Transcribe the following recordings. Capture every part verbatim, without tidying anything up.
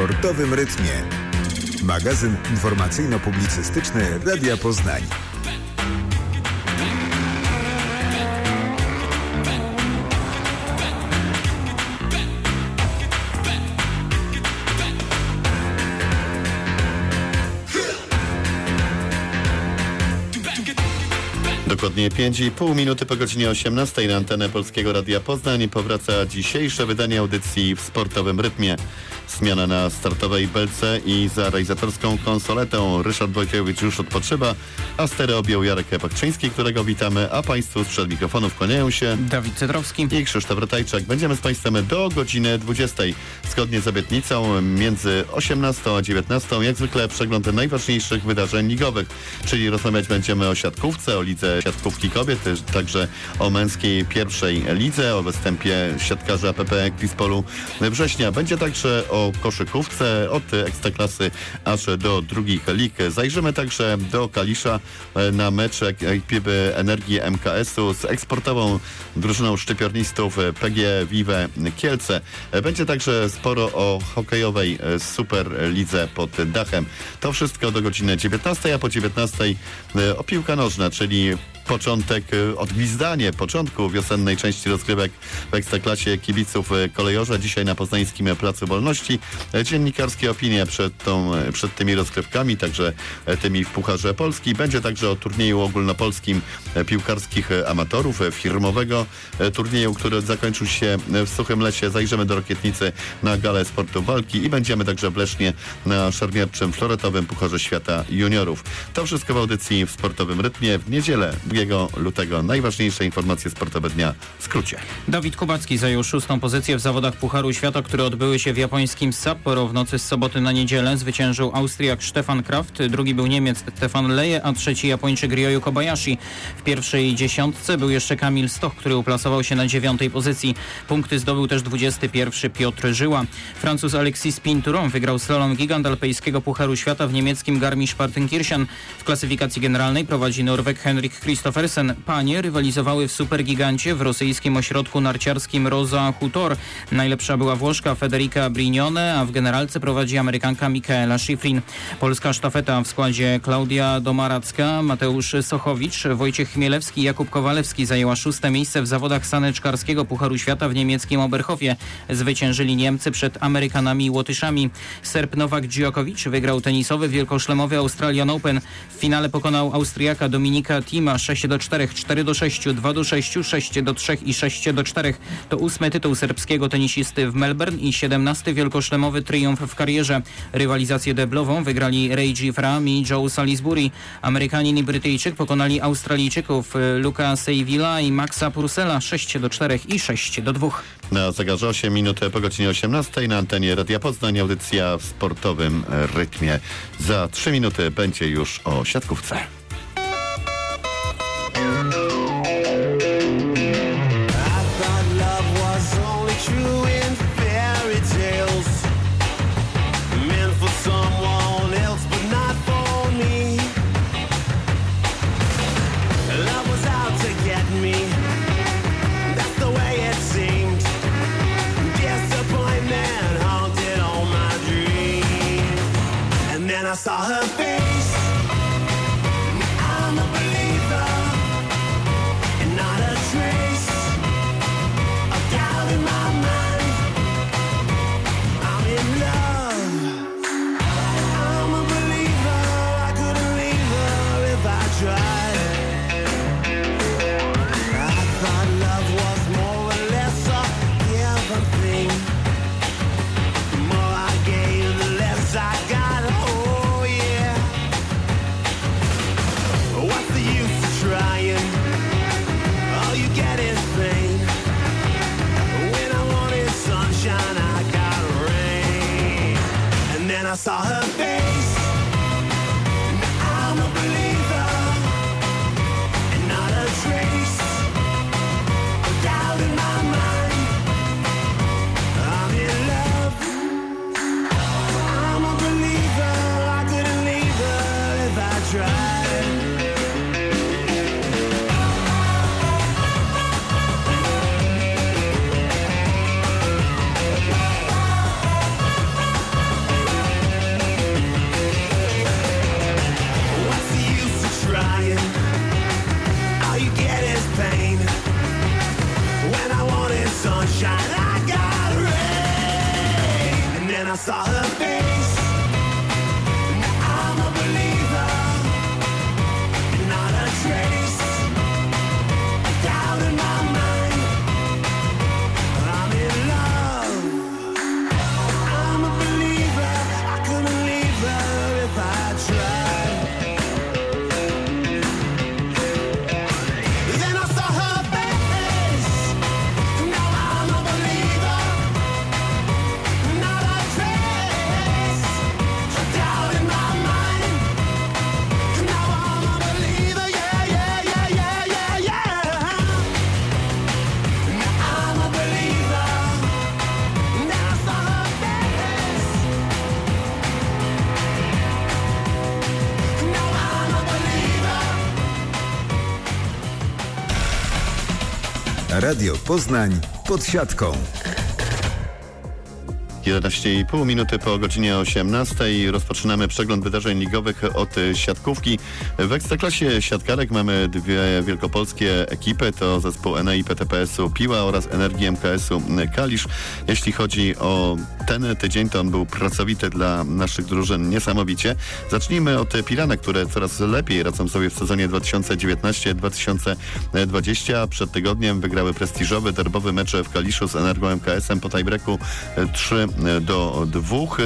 sportowym rytmie. Magazyn informacyjno-publicystyczny Radia Poznań. Dokładnie pięć i pół minuty po godzinie osiemnastej na antenę Polskiego Radia Poznań powraca dzisiejsze wydanie audycji w sportowym rytmie. Zmiana na startowej belce i za realizatorską konsoletą Ryszard Wojciechowicz już odpoczywa, a stereo objął Jarek Pakczyński, którego witamy, a Państwu sprzed mikrofonów kłaniają się Dawid Cedrowski i Krzysztof Ratajczak. Będziemy z Państwem do godziny dwudziestej. Zgodnie z obietnicą między osiemnastą a dziewiętnastą jak zwykle przegląd najważniejszych wydarzeń ligowych, czyli rozmawiać będziemy o siatkówce, o lidze siatkówki kobiet, także o męskiej pierwszej lidze, o występie siatkarza P P Klispolu września. Będzie także o koszykówce, od Ekstraklasy aż do drugich lig. Zajrzymy także do Kalisza na mecz ekipy Energii M K S-u z eksportową drużyną szczypiornistów P G Vive Kielce. Będzie także sporo o hokejowej Superlidze pod dachem. To wszystko do godziny dziewiętnastej, a po dziewiętnastej o piłka nożna, czyli początek, odgwizdanie początku wiosennej części rozgrywek w Ekstraklasie kibiców Kolejorza. Dzisiaj na Poznańskim Placu Wolności. Dziennikarskie opinie przed, tą, przed tymi rozgrywkami, także tymi w Pucharze Polski. Będzie także o turnieju ogólnopolskim piłkarskich amatorów, firmowego turnieju, który zakończył się w Suchym Lesie. Zajrzymy do Rokietnicy na galę sportu walki i będziemy także w Lesznie na szermierczym floretowym Pucharze Świata Juniorów. To wszystko w audycji w sportowym rytmie w niedzielę drugiego lutego. Najważniejsze informacje sportowe dnia w skrócie. Dawid Kubacki zajął szóstą pozycję w zawodach Pucharu Świata, które odbyły się w japońskim Sapporo w nocy z soboty na niedzielę. Zwyciężył Austriak Stefan Kraft, drugi był Niemiec Stefan Leje, a trzeci Japończyk Ryoyu Kobayashi. W pierwszej dziesiątce był jeszcze Kamil Stoch, który uplasował się na dziewiątej pozycji. Punkty zdobył też dwudziesty pierwszy Piotr Żyła. Francuz Alexis Pintouron wygrał slalom gigant alpejskiego Pucharu Świata w niemieckim Garmisch-Partenkirchen. W klasyfikacji generalnej prowadzi Norweg Henrik Christophersen. Panie rywalizowały w supergigancie w rosyjskim ośrodku narciarskim Rosa Hutor. Najlepsza była Włoszka Federica Brignone, a w generalce prowadzi Amerykanka Michaela Schifrin. Polska sztafeta w składzie Klaudia Domaracka, Mateusz Sochowicz, Wojciech Chmielewski i Jakub Kowalewski zajęła szóste miejsce w zawodach saneczkarskiego Pucharu Świata w niemieckim Oberhofie. Zwyciężyli Niemcy przed Amerykanami i Łotyszami. Serb Nowak Djokovic wygrał tenisowy wielkoszlemowy Australian Open. W finale pokonał Austriaka Dominika Thima sześć do czterech, cztery do sześciu, dwa do sześciu, sześć do trzech i sześć do czterech. To ósmy tytuł serbskiego tenisisty w Melbourne i siedemnasty wielkoszlemowy triumf w karierze. Rywalizację deblową wygrali Reggie Fram i Joe Salisbury. Amerykanin i Brytyjczyk pokonali Australijczyków Luka Seivilla i Maxa Purcella sześć do czterech i sześć do dwóch. Na zegarze osiem minut po godzinie osiemnastej na antenie Radia Poznań audycja w sportowym rytmie. Za trzy minuty będzie już o siatkówce. I saw her face Radio Poznań pod siatką. jedenaście i pół minuty po godzinie osiemnastej rozpoczynamy przegląd wydarzeń ligowych od siatkówki. W Ekstraklasie siatkarek mamy dwie wielkopolskie ekipy, to zespół Enei P T P S-u Piła oraz Energii M K S-u Kalisz. Jeśli chodzi o ten tydzień, to on był pracowity dla naszych drużyn niesamowicie. Zacznijmy od Pilanek, które coraz lepiej radzą sobie w sezonie dwa tysiące dziewiętnaście dwa tysiące dwadzieścia. Przed tygodniem wygrały prestiżowy, derbowy mecz w Kaliszu z Energią M K S-em po tiebreaku trzy do dwóch.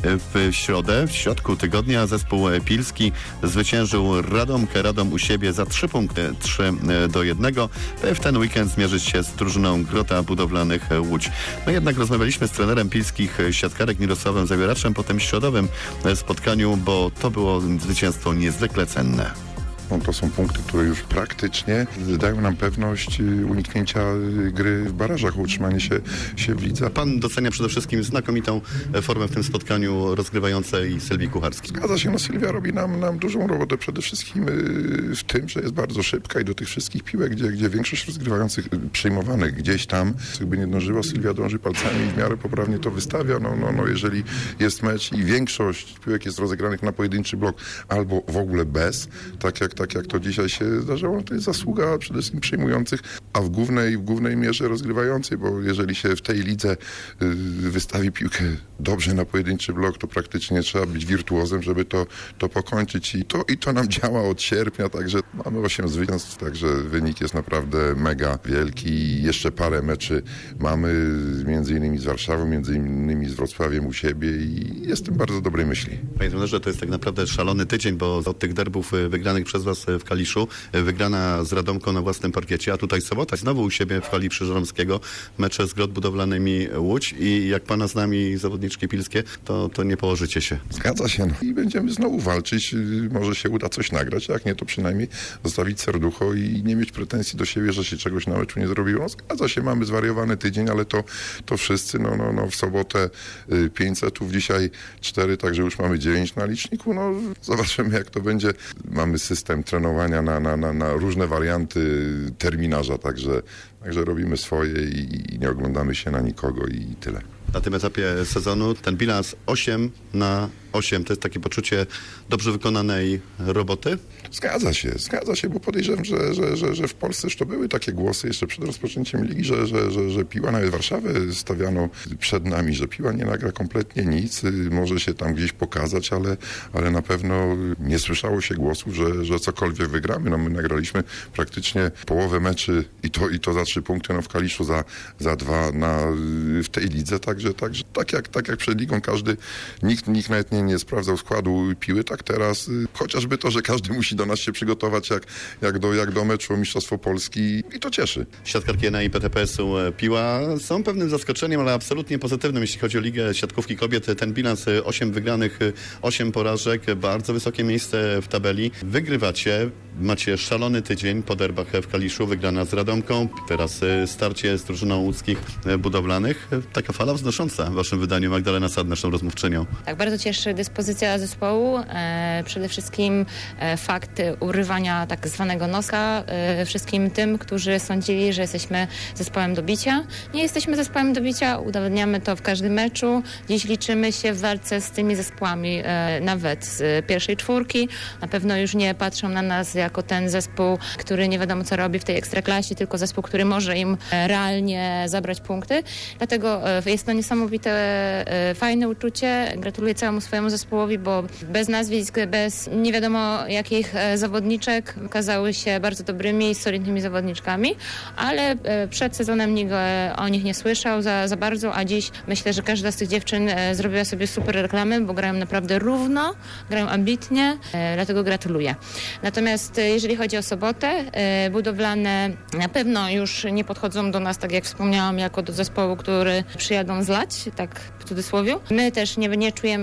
W środę, w środku tygodnia zespół pilski zwyciężył Radomkę. Radom u siebie za trzy punkty, trzy do jednego. W ten weekend zmierzyć się z drużyną Grota Budowlanych Łódź. No jednak rozmawialiśmy z trenerem pilskich siatkarek Mirosławem Zawieraczem po tym środowym spotkaniu, bo to było zwycięstwo niezwykle cenne. To są punkty, które już praktycznie dają nam pewność uniknięcia gry w barażach, utrzymanie się, się w lidze. Pan docenia przede wszystkim znakomitą formę w tym spotkaniu rozgrywającej Sylwii Kucharskiej. Zgadza się, no Sylwia robi nam, nam dużą robotę przede wszystkim w tym, że jest bardzo szybka i do tych wszystkich piłek, gdzie, gdzie większość rozgrywających przyjmowanych gdzieś tam, jakby nie dążyła, Sylwia dąży palcami i w miarę poprawnie to wystawia. No, no, no jeżeli jest mecz i większość piłek jest rozegranych na pojedynczy blok albo w ogóle bez, tak jak tak jak to dzisiaj się zdarzało, no to jest zasługa przede wszystkim przyjmujących, a w głównej, w głównej mierze rozgrywającej, bo jeżeli się w tej lidze y, wystawi piłkę dobrze na pojedynczy blok, to praktycznie trzeba być wirtuozem, żeby to, to pokończyć i to, i to nam działa od sierpnia, także mamy osiem zwycięstw, także wynik jest naprawdę mega wielki i jeszcze parę meczy mamy, między innymi z Warszawą, między innymi z Wrocławiem u siebie i jestem bardzo dobrej myśli. Panie trenerze, to jest tak naprawdę szalony tydzień, bo od tych derbów wygranych przez was w Kaliszu, wygrana z Radomką na własnym parkiecie, a tutaj sobota znowu u siebie w hali Przyżeromskiego, mecze z Grot Budowlanymi Łódź i jak pana z nami zawodniczki pilskie, to, to nie położycie się. Zgadza się. No. I będziemy znowu walczyć. Może się uda coś nagrać, jak nie, to przynajmniej zostawić serducho i nie mieć pretensji do siebie, że się czegoś na meczu nie zrobiło. No, zgadza się, mamy zwariowany tydzień, ale to, to wszyscy, no, no, no w sobotę pięć setów, dzisiaj cztery, także już mamy dziewięć na liczniku. No zobaczymy, jak to będzie. Mamy system trenowania na, na, na, na różne warianty terminarza, także, także robimy swoje i, i nie oglądamy się na nikogo i tyle. Na tym etapie sezonu ten bilans osiem na osiem to jest takie poczucie dobrze wykonanej roboty? Zgadza się, zgadza się, bo podejrzewam, że, że, że, że w Polsce już to były takie głosy jeszcze przed rozpoczęciem ligi, że, że, że, że Piła, nawet Warszawę stawiano przed nami, że Piła nie nagra kompletnie nic, może się tam gdzieś pokazać, ale, ale na pewno nie słyszało się głosów, że, że cokolwiek wygramy. No my nagraliśmy praktycznie połowę meczy i to, i to za trzy punkty, no w Kaliszu za, za dwa na, w tej lidze, także, także tak, jak, tak jak przed ligą każdy, nikt, nikt nawet nie, nie sprawdzał składu Piły, tak teraz chociażby to, że każdy musi do nas się przygotować jak, jak, do, jak do meczu o Mistrzostwo Polski i to cieszy. Siatkarki Enei P T P S-u Piła są pewnym zaskoczeniem, ale absolutnie pozytywnym, jeśli chodzi o Ligę Siatkówki Kobiet. Ten bilans osiem wygranych, osiem porażek, bardzo wysokie miejsce w tabeli. Wygrywacie, macie szalony tydzień po derbach w Kaliszu, wygrana z Radomką, teraz starcie z drużyną łódzkich budowlanych. Taka fala wznosząca w waszym wydaniu, Magdalena Sad, naszą rozmówczynią. Tak, bardzo cieszy dyspozycja zespołu. E, przede wszystkim e, fakt urywania tak zwanego nosa e, wszystkim tym, którzy sądzili, że jesteśmy zespołem do bicia. Nie jesteśmy zespołem do bicia, udowadniamy to w każdym meczu. Dziś liczymy się w walce z tymi zespołami, e, nawet z pierwszej czwórki. Na pewno już nie patrzą na nas jako ten zespół, który nie wiadomo co robi w tej ekstraklasie, tylko zespół, który może im e, realnie zabrać punkty. Dlatego e, jest to niesamowite, e, fajne uczucie. Gratuluję całemu swojemu zespołowi, bo bez nazwisk, bez nie wiadomo jakich e, zawodniczek okazały się bardzo dobrymi i solidnymi zawodniczkami, ale e, przed sezonem nikt e, o nich nie słyszał za, za bardzo, a dziś myślę, że każda z tych dziewczyn e, zrobiła sobie super reklamy, bo grają naprawdę równo, grają ambitnie, e, dlatego gratuluję. Natomiast e, jeżeli chodzi o sobotę, e, budowlane na pewno już nie podchodzą do nas, tak jak wspomniałam, jako do zespołu, który przyjadą zlać, tak w cudzysłowie. My też nie, nie czujemy się tutaj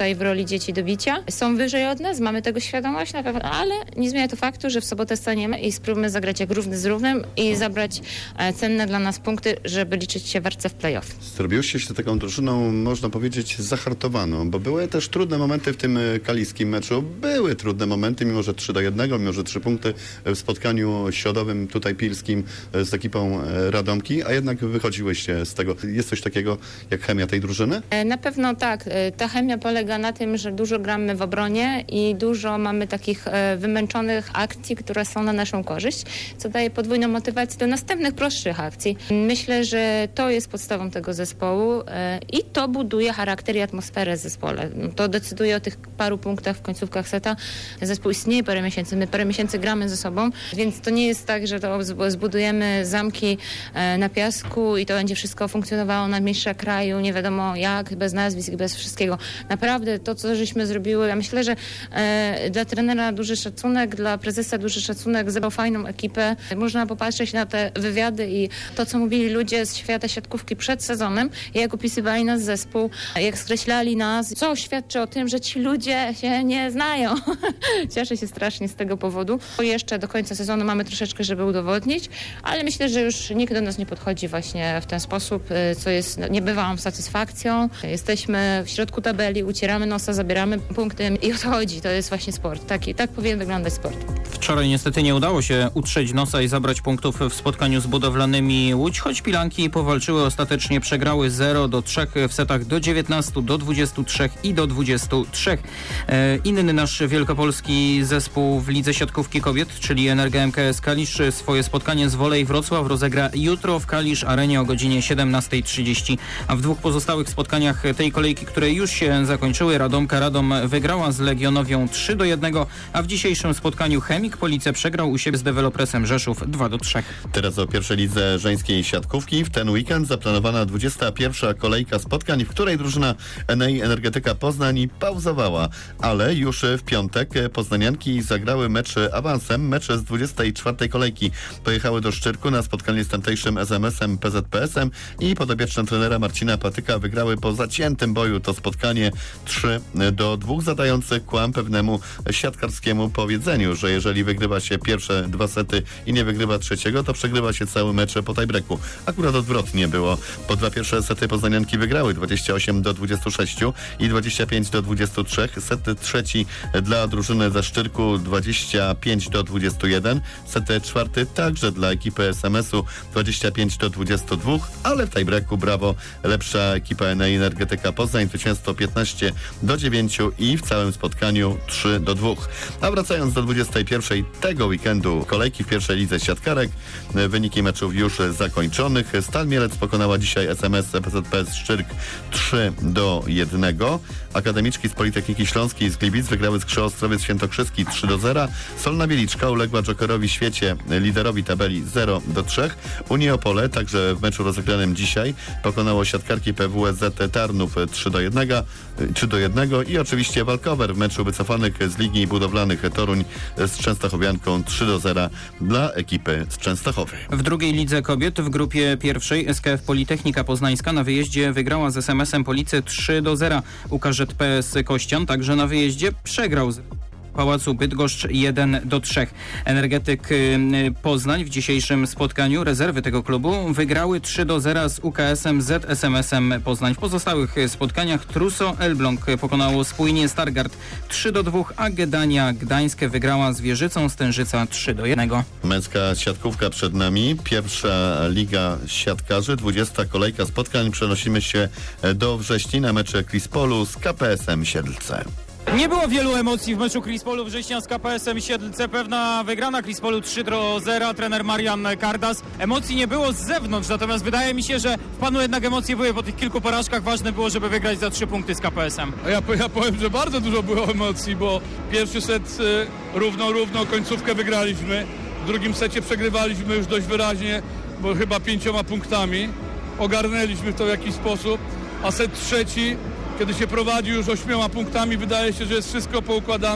tutaj w roli dzieci do bicia. Są wyżej od nas, mamy tego świadomość na pewno, ale nie zmienia to faktu, że w sobotę staniemy i spróbujemy zagrać jak równy z równym i zabrać e, cenne dla nas punkty, żeby liczyć się w walce w play-off. Zrobiłyście się taką drużyną, można powiedzieć, zahartowaną, bo były też trudne momenty w tym kaliskim meczu. Były trudne momenty, mimo że trzy do jednego, mimo że trzy punkty w spotkaniu środowym, tutaj pilskim z ekipą Radomki, a jednak wychodziłyście z tego. Jest coś takiego jak chemia tej drużyny? E, na pewno tak. E, ta chemia polega na tym, że dużo gramy w obronie i dużo mamy takich e, wymęczonych akcji, które są na naszą korzyść, co daje podwójną motywację do następnych, prostszych akcji. Myślę, że to jest podstawą tego zespołu e, i to buduje charakter i atmosferę w zespole. To decyduje o tych paru punktach w końcówkach seta. Zespół istnieje parę miesięcy, my parę miesięcy gramy ze sobą, więc to nie jest tak, że to zbudujemy zamki e, na piasku i to będzie wszystko funkcjonowało na mistrza kraju, nie wiadomo jak, bez nazwisk, bez wszystkiego. Naprawdę to, co żeśmy zrobiły, ja myślę, że e, dla trenera duży szacunek, dla prezesa duży szacunek, zebrał fajną ekipę. Można popatrzeć na te wywiady i to, co mówili ludzie z świata siatkówki przed sezonem, jak opisywali nas zespół, jak skreślali nas, co świadczy o tym, że ci ludzie się nie znają. Cieszę się strasznie z tego powodu. Jeszcze do końca sezonu mamy troszeczkę, żeby udowodnić, ale myślę, że już nikt do nas nie podchodzi właśnie w ten sposób, co jest niebywałą satysfakcją. Jesteśmy w środku tabeli, ucieramy nosa, zabieramy punkty i o to chodzi. To jest właśnie sport. Tak, tak powinien wyglądać sport. Wczoraj niestety nie udało się utrzeć nosa i zabrać punktów w spotkaniu z budowlanymi Łódź, choć Pilanki powalczyły, ostatecznie przegrały zero do trzech w setach do dziewiętnastu, do dwudziestu trzech i do dwudziestu trzech. E, inny nasz wielkopolski zespół w Lidze Siatkówki Kobiet, czyli Energa M K S Kalisz, swoje spotkanie z Wolej Wrocław rozegra jutro w Kalisz Arenie o godzinie siedemnasta trzydzieści. A w dwóch pozostałych spotkaniach tej kolejki, które już się zakończyły, Radomka Radom wygrała z Legionowią trzy do jednego, a w dzisiejszym spotkaniu Chemik Police przegrał u siebie z Dewelopresem Rzeszów dwa do trzech. Teraz o pierwszej lidze żeńskiej siatkówki. W ten weekend zaplanowana dwudziesta pierwsza kolejka spotkań, w której drużyna N E I Energetyka Poznań pauzowała, ale już w piątek poznanianki zagrały mecz awansem, mecz z dwudziestej czwartej kolejki. Pojechały do Szczyrku na spotkanie z tamtejszym S M S-em P Z P S-em i podopieczne trenera Marcina Patyka wygrały po zaciętym boju to spotkanie trzy do dwóch, zadające kłam pewnemu siatkarskiemu powiedzeniu, że jeżeli wygrywa się pierwsze dwa sety i nie wygrywa trzeciego, to przegrywa się cały mecz po tiebreaku. Akurat odwrotnie było. Po dwa pierwsze sety poznanianki wygrały dwadzieścia osiem do dwudziestu sześciu i dwadzieścia pięć do dwudziestu trzech. Set trzeci dla drużyny ze Szczyrku dwadzieścia pięć do dwudziestu jeden. Set czwarty także dla ekipy S M S-u dwadzieścia pięć do dwudziestu dwóch, ale w tiebreaku brawo lepsza ekipa N E I Energetyka Poznań, zwycięstwo piętnaście do dziewięciu i w całym spotkaniu trzy do dwóch. A wracając do dwudziestej pierwszej tego weekendu kolejki w pierwszej lidze siatkarek, wyniki meczów już zakończonych. Stal Mielec pokonała dzisiaj S M S P Z P S Szczyrk trzy do jednego. Akademiczki z Politechniki Śląskiej z Gliwic wygrały z Krzeostrowiec Świętokrzyski trzy do zera. Solna Wieliczka uległa Jokerowi Świecie, liderowi tabeli zero do trzech. Unię Opole także w meczu rozegranym dzisiaj pokonało siatkarki P W S Z Tarnów trzy do jednego, trzy do jednego i oczywiście walkover w meczu wycofanych z Ligi Budowlanych Toruń z Częstochowianką trzy do zera dla ekipy z Częstochowy. W drugiej lidze kobiet w grupie pierwszej S K F Politechnika Poznańska na wyjeździe wygrała z S M S-em Police trzy do zera. U K Z P S Kościan także na wyjeździe przegrał z Pałacu Bydgoszcz jeden do trzech. Energetyk Poznań w dzisiejszym spotkaniu rezerwy tego klubu wygrały trzy do zera z U K S-em Z S M S-em Poznań. W pozostałych spotkaniach Truso Elbląg pokonało spójnie Stargard trzy do dwóch, a Gdania Gdańsk wygrała z Wieżycą Stężyca trzy do jednego. Męska siatkówka przed nami. Pierwsza liga siatkarzy. dwudziesta kolejka spotkań. Przenosimy się do wrześni na mecze Krispolu z K P S-em Siedlce. Nie było wielu emocji w meczu Krispolu września z K P S-em Siedlce. Pewna wygrana Krispolu trzy do zera, trener Marian Kardas. Emocji nie było z zewnątrz, natomiast wydaje mi się, że w panu jednak emocje były po tych kilku porażkach. Ważne było, żeby wygrać za trzy punkty z K P S-em. Ja, ja powiem, że bardzo dużo było emocji, bo pierwszy set y, równo, równo, końcówkę wygraliśmy. W drugim secie przegrywaliśmy już dość wyraźnie, bo chyba pięcioma punktami. Ogarnęliśmy to w jakiś sposób, a set trzeci, kiedy się prowadzi już ośmioma punktami, wydaje się, że jest wszystko poukładane.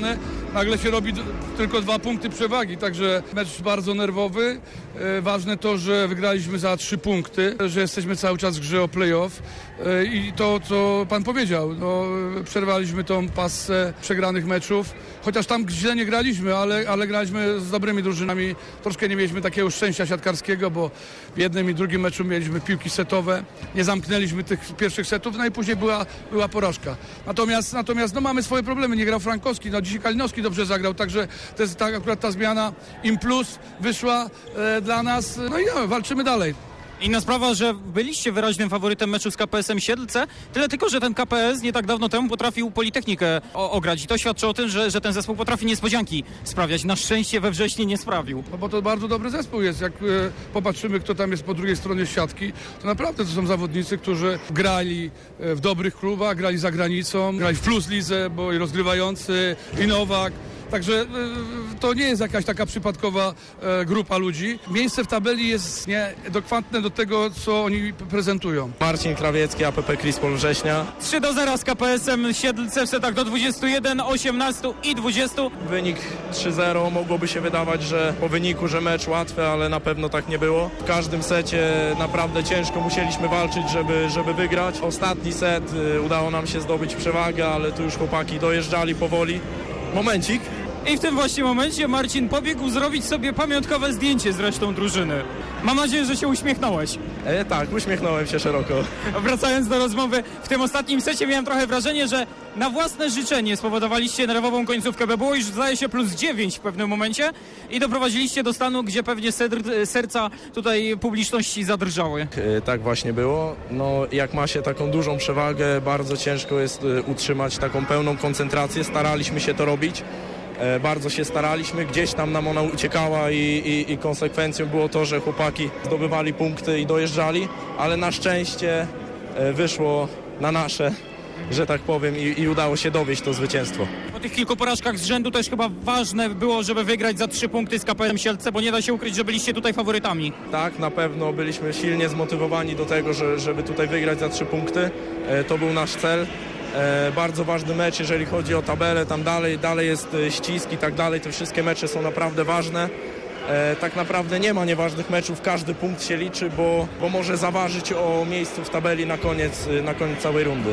nagle się robi d- tylko dwa punkty przewagi, także mecz bardzo nerwowy. E, ważne to, że wygraliśmy za trzy punkty, że jesteśmy cały czas w grze o play-off e, i to, co pan powiedział, no, przerwaliśmy tą pasę przegranych meczów, chociaż tam źle nie graliśmy, ale, ale graliśmy z dobrymi drużynami. Troszkę nie mieliśmy takiego szczęścia siatkarskiego, bo w jednym i drugim meczu mieliśmy piłki setowe, nie zamknęliśmy tych pierwszych setów, no i później była, była porażka. Natomiast, natomiast no, mamy swoje problemy, nie grał Frankowski, no dzisiaj Kalinowski dobrze zagrał, także to jest tak, akurat ta zmiana im plus wyszła e, dla nas, no i no, walczymy dalej. Inna sprawa, że byliście wyraźnym faworytem meczu z K P S-em Siedlce, tyle tylko, że ten K P S nie tak dawno temu potrafił Politechnikę o- ograć i to świadczy o tym, że, że ten zespół potrafi niespodzianki sprawiać. Na szczęście we wrześniu nie sprawił. No bo to bardzo dobry zespół jest. Jak e, popatrzymy, kto tam jest po drugiej stronie siatki, to naprawdę to są zawodnicy, którzy grali e, w dobrych klubach, grali za granicą, grali w Plus Lidze, bo i rozgrywający, i Nowak. Także e, to nie jest jakaś taka przypadkowa e, grupa ludzi. Miejsce w tabeli jest nieadekwatne do tego, co oni prezentują. Marcin Krawiecki, A P P Krispol Września. trzy do zera z K P S-em Siedlce w setach do dwudziestu jeden, osiemnastu i dwudziestu. Wynik trzy zero. Mogłoby się wydawać, że po wyniku, że mecz łatwy, ale na pewno tak nie było. W każdym secie naprawdę ciężko musieliśmy walczyć, żeby, żeby wygrać. Ostatni set y, udało nam się zdobyć przewagę, ale tu już chłopaki dojeżdżali powoli. Momencik. I w tym właśnie momencie Marcin pobiegł zrobić sobie pamiątkowe zdjęcie z resztą drużyny. Mam nadzieję, że się uśmiechnąłeś. E, tak, uśmiechnąłem się szeroko. Wracając do rozmowy, w tym ostatnim secie miałem trochę wrażenie, że na własne życzenie spowodowaliście nerwową końcówkę, bo było już zdaje się plus dziewięć w pewnym momencie i doprowadziliście do stanu, gdzie pewnie sedr, serca tutaj publiczności zadrżały. E, tak właśnie było. No, jak ma się taką dużą przewagę, bardzo ciężko jest e, utrzymać taką pełną koncentrację. Staraliśmy się to robić. E, bardzo się staraliśmy, gdzieś tam nam ona uciekała i, i, i konsekwencją było to, że chłopaki zdobywali punkty i dojeżdżali, ale na szczęście e, wyszło na nasze, że tak powiem, i, i udało się dowieść to zwycięstwo. Po tych kilku porażkach z rzędu też chyba ważne było, żeby wygrać za trzy punkty z K P S-em Siedlce, bo nie da się ukryć, że byliście tutaj faworytami. Tak, na pewno byliśmy silnie zmotywowani do tego, że, żeby tutaj wygrać za trzy punkty. E, to był nasz cel. E, bardzo ważny mecz, jeżeli chodzi o tabelę, tam dalej, dalej jest e, ścisk i tak dalej, te wszystkie mecze są naprawdę ważne. E, tak naprawdę nie ma nieważnych meczów, każdy punkt się liczy, bo, bo może zaważyć o miejscu w tabeli na koniec, na koniec całej rundy.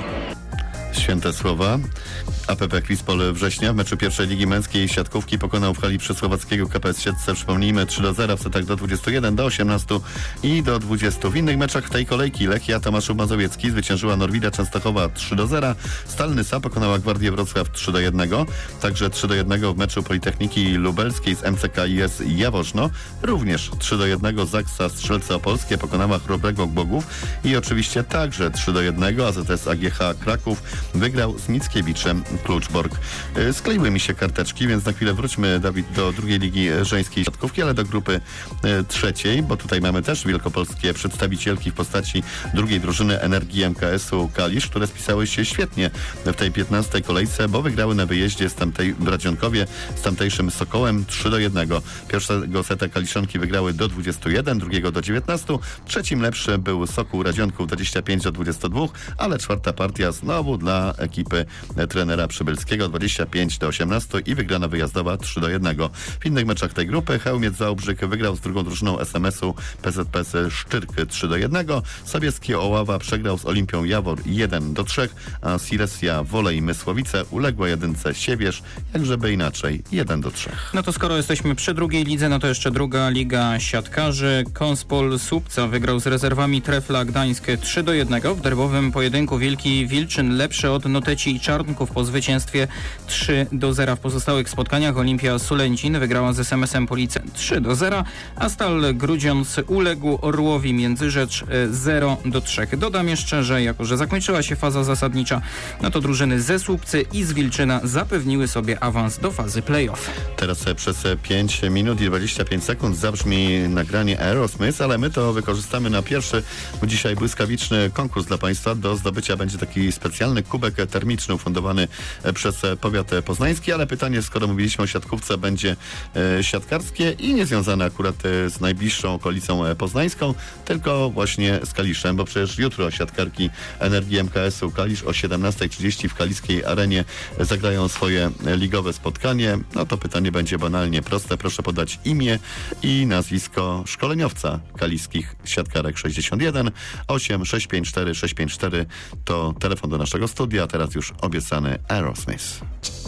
Święte słowa. A P P Krispol Września w meczu pierwszej ligi męskiej siatkówki pokonał w hali przysłowackiego K P S Siedlce, przypomnijmy, trzy do zera w setach do dwudziestu jeden, do osiemnastu i do dwudziestu. W innych meczach tej kolejki Lechia Tomaszów Mazowiecki zwyciężyła Norwida Częstochowa trzy do zera, Stal Nysa pokonała Gwardię Wrocław trzy do jednego, także trzy do jednego w meczu Politechniki Lubelskiej z M C K I S Jaworzno, również trzy do jednego Zaksa Strzelce Opolskie pokonała Chrobrego Głogów i oczywiście także trzy do jednego A Z S A G H Kraków wygrał z Mickiewiczem Kluczbork. Skleiły mi się karteczki, więc na chwilę wróćmy, Dawid, do drugiej ligi żeńskiej siatkówki, ale do grupy e, trzeciej, bo tutaj mamy też wielkopolskie przedstawicielki w postaci drugiej drużyny Energii M K S-u Kalisz, które spisały się świetnie w tej piętnastej kolejce, bo wygrały na wyjeździe z tamtej Bradzionkowie, z tamtejszym Sokołem trzy do jednego. Pierwszego seta Kaliszanki wygrały do dwudziestu jeden, drugiego do dziewiętnastu. Trzecim lepszy był Sokół Radzionków dwadzieścia pięć do dwudziestu dwóch, ale czwarta partia znowu dla ekipy trenera Przybylskiego dwadzieścia pięć do osiemnastu i wygrana wyjazdowa trzy do jednego. W innych meczach tej grupy Chełmiec Zaobrzyk wygrał z drugą drużyną S M S-u P Z P S Szczyrk trzy do jednego. Sobieski Oława przegrał z Olimpią Jawor jeden do trzech, a Silesia Wolej Mysłowice uległa jedynce Siewierz, jakżeby inaczej jeden do trzech. No to skoro jesteśmy przy drugiej lidze, no to jeszcze druga liga siatkarzy. Konspol Słupca wygrał z rezerwami Trefla Gdańsk trzy do jednego. W derbowym pojedynku Wielki Wilczyn lepszy od Noteci i Czarnków po zwycięstwie trzy do zera. W pozostałych spotkaniach Olimpia Sulęcin wygrała z S M S-em Police trzy do zera, a Stal Grudziądz uległ Orłowi Międzyrzecz zero do trzech. Dodam jeszcze, że jako że zakończyła się faza zasadnicza, no to drużyny ze Słupcy i z Wilczyna zapewniły sobie awans do fazy play-off. Teraz przez pięć minut i dwadzieścia pięć sekund zabrzmi nagranie Aerosmith, ale my to wykorzystamy na pierwszy dzisiaj błyskawiczny konkurs dla Państwa. Do zdobycia będzie taki specjalny kup kubek termiczny ufundowany przez powiat poznański, ale pytanie, skoro mówiliśmy o siatkówce, będzie siatkarskie i niezwiązane akurat z najbliższą okolicą poznańską, tylko właśnie z Kaliszem, bo przecież jutro siatkarki Energii M K S-u Kalisz o siedemnasta trzydzieści w Kaliskiej Arenie zagrają swoje ligowe spotkanie. No to pytanie będzie banalnie proste. Proszę podać imię i nazwisko szkoleniowca kaliskich siatkarek. Sześćdziesiąt jeden osiem sześć pięć cztery sześć pięć cztery to telefon do naszego studia, a teraz już obiecany Aerosmith.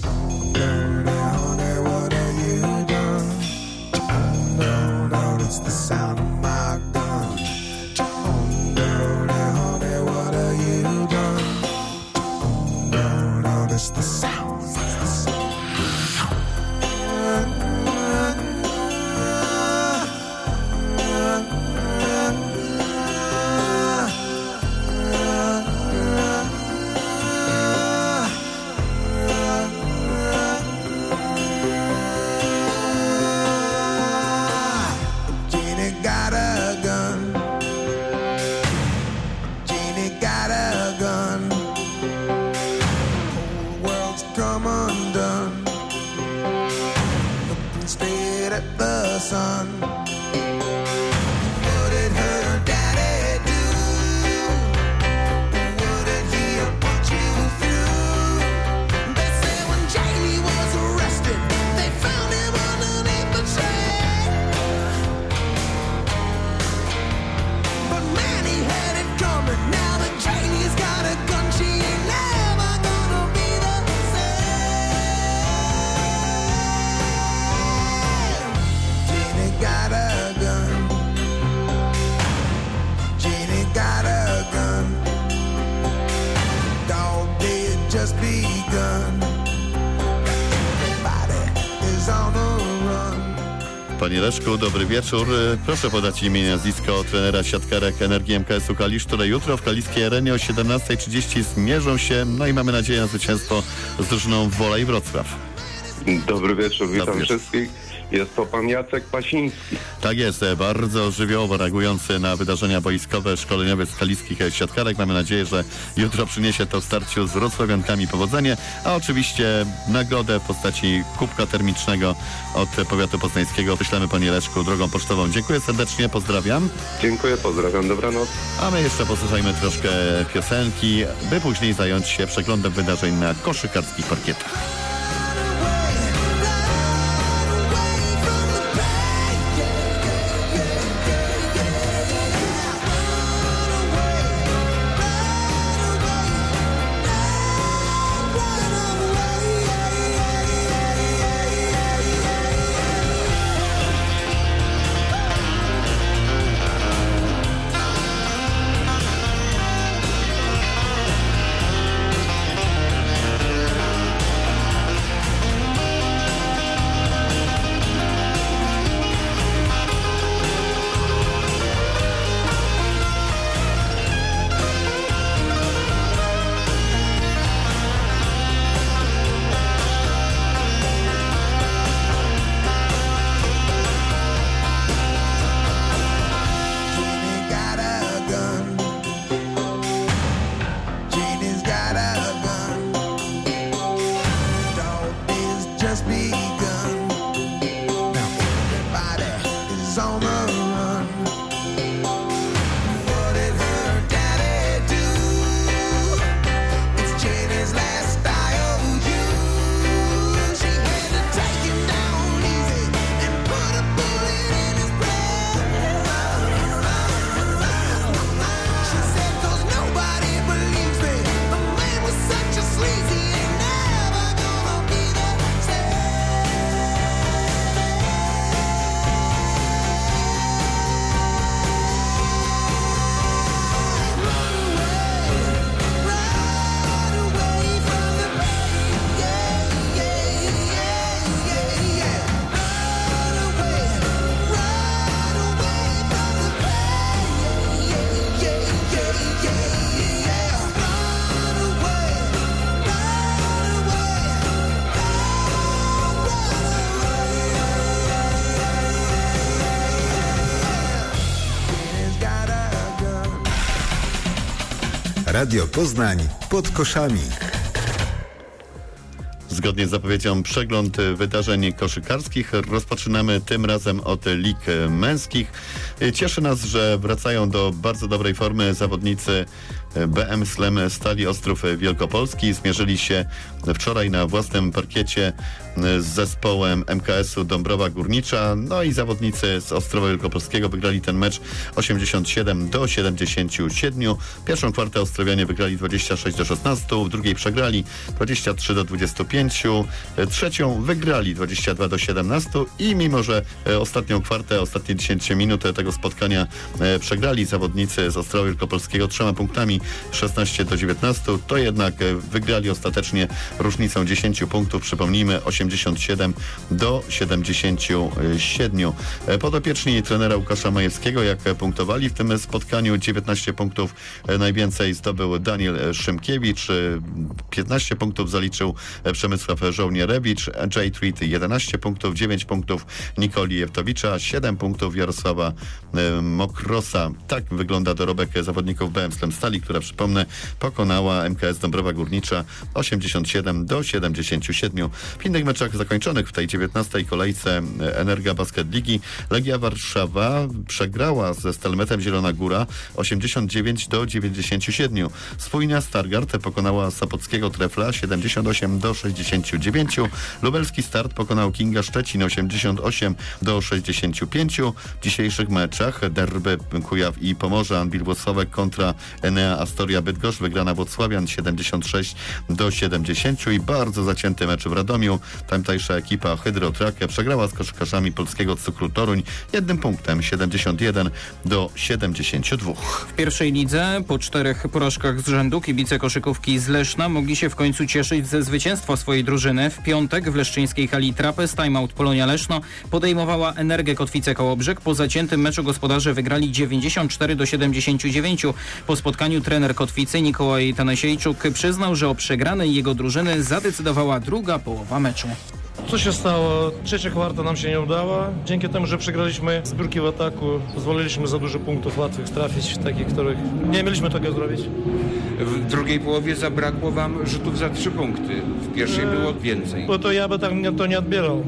Panie Leszku, dobry wieczór. Proszę podać imię i nazwisko trenera siatkarek Energii M K S-u Kalisz, które jutro w Kaliskiej Arenie o siedemnasta trzydzieści zmierzą się, no i mamy nadzieję na zwycięstwo z drużyną Wola i Wrocław. Dobry wieczór, witam Dobry wieczór. wszystkich. Jest to pan Jacek Pasiński. Tak jest, bardzo żywiołowo reagujący na wydarzenia boiskowe szkoleniowiec kaliskich siatkarek. Mamy nadzieję, że jutro przyniesie to w starciu z wrocławiankami powodzenie, a oczywiście nagrodę w postaci kubka termicznego od powiatu poznańskiego wyślemy panie Leszku drogą pocztową. Dziękuję serdecznie, pozdrawiam. Dziękuję, pozdrawiam, dobranoc. A my jeszcze posłuchajmy troszkę piosenki, by później zająć się przeglądem wydarzeń na koszykarskich parkietach. Radio Poznań pod koszami. Zgodnie z zapowiedzią przegląd wydarzeń koszykarskich rozpoczynamy tym razem od lig męskich. Cieszy nas, że wracają do bardzo dobrej formy zawodnicy B M Slem Stali Ostrów Wielkopolski. Zmierzyli się wczoraj na własnym parkiecie z zespołem M K S-u Dąbrowa Górnicza. No i zawodnicy z Ostrowa Wielkopolskiego wygrali ten mecz osiemdziesiąt siedem do siedemdziesięciu siedmiu. Pierwszą kwartę Ostrowianie wygrali dwadzieścia sześć do szesnastu, w drugiej przegrali dwadzieścia trzy do dwudziestu pięciu, trzecią wygrali dwadzieścia dwa do siedemnastu i mimo, że ostatnią kwartę, ostatnie dziesięć minut tego spotkania przegrali zawodnicy z Ostrowa Wielkopolskiego trzema punktami szesnaście do dziewiętnastu, to jednak wygrali ostatecznie różnicą dziesięciu punktów. Przypomnijmy, osiemdziesiąt siedem do siedemdziesięciu siedmiu. Podopieczni trenera Łukasza Majewskiego, jak punktowali w tym spotkaniu, dziewiętnaście punktów najwięcej zdobył Daniel Szymkiewicz, piętnaście punktów zaliczył Przemysław Żołnierewicz, Jay Treat jedenaście punktów, dziewięć punktów Nikoli Jewtowicza, siedem punktów Jarosława Mokrosa. Tak wygląda dorobek zawodników B M Slem Stali, która, przypomnę, pokonała M K S Dąbrowa Górnicza osiemdziesiąt siedem do siedemdziesięciu siedmiu. W innych meczach zakończonych w tej dziewiętnastej kolejce Energa Basket Ligi Legia Warszawa przegrała ze Stelmetem Zielona Góra osiemdziesiąt dziewięć do dziewięćdziesięciu siedmiu. Spójnia Stargard pokonała Sopockiego Trefla siedemdziesiąt osiem do sześćdziesięciu dziewięciu. Lubelski Start pokonał Kinga Szczecin osiemdziesiąt osiem do sześćdziesięciu pięciu. W dzisiejszych meczach derby Kujaw i Pomorze, Anwil Włocławek kontra Enea Astoria Bydgoszcz, wygrana Włocławian siedemdziesiąt sześć do siedemdziesięciu i bardzo zacięty mecz w Radomiu. Tamtejsza ekipa Hydrotrack przegrała z koszykarzami Polskiego Cukru Toruń jednym punktem siedemdziesiąt jeden do siedemdziesięciu dwóch. W pierwszej lidze po czterech porażkach z rzędu kibice koszykówki z Leszna mogli się w końcu cieszyć ze zwycięstwa swojej drużyny. W piątek w leszczyńskiej hali Trapez timeout Polonia Leszno podejmowała Energię Kotwice Kołobrzeg. Po zaciętym meczu gospodarze wygrali dziewięćdziesiąt cztery do siedemdziesięciu dziewięciu. Po spotkaniu trener Kotwicy Nikołaj Tanasiejczuk przyznał, że o przegranej jego drużyny zadecydowała druga połowa meczu. Co się stało? Trzecia kwarta nam się nie udała. Dzięki temu, że przegraliśmy zbiórki w ataku, pozwoliliśmy za dużo punktów łatwych trafić, takich, których nie mieliśmy tego zrobić. W drugiej połowie zabrakło wam rzutów za trzy punkty. W pierwszej e... było więcej. Bo to ja by tak to nie odbierał,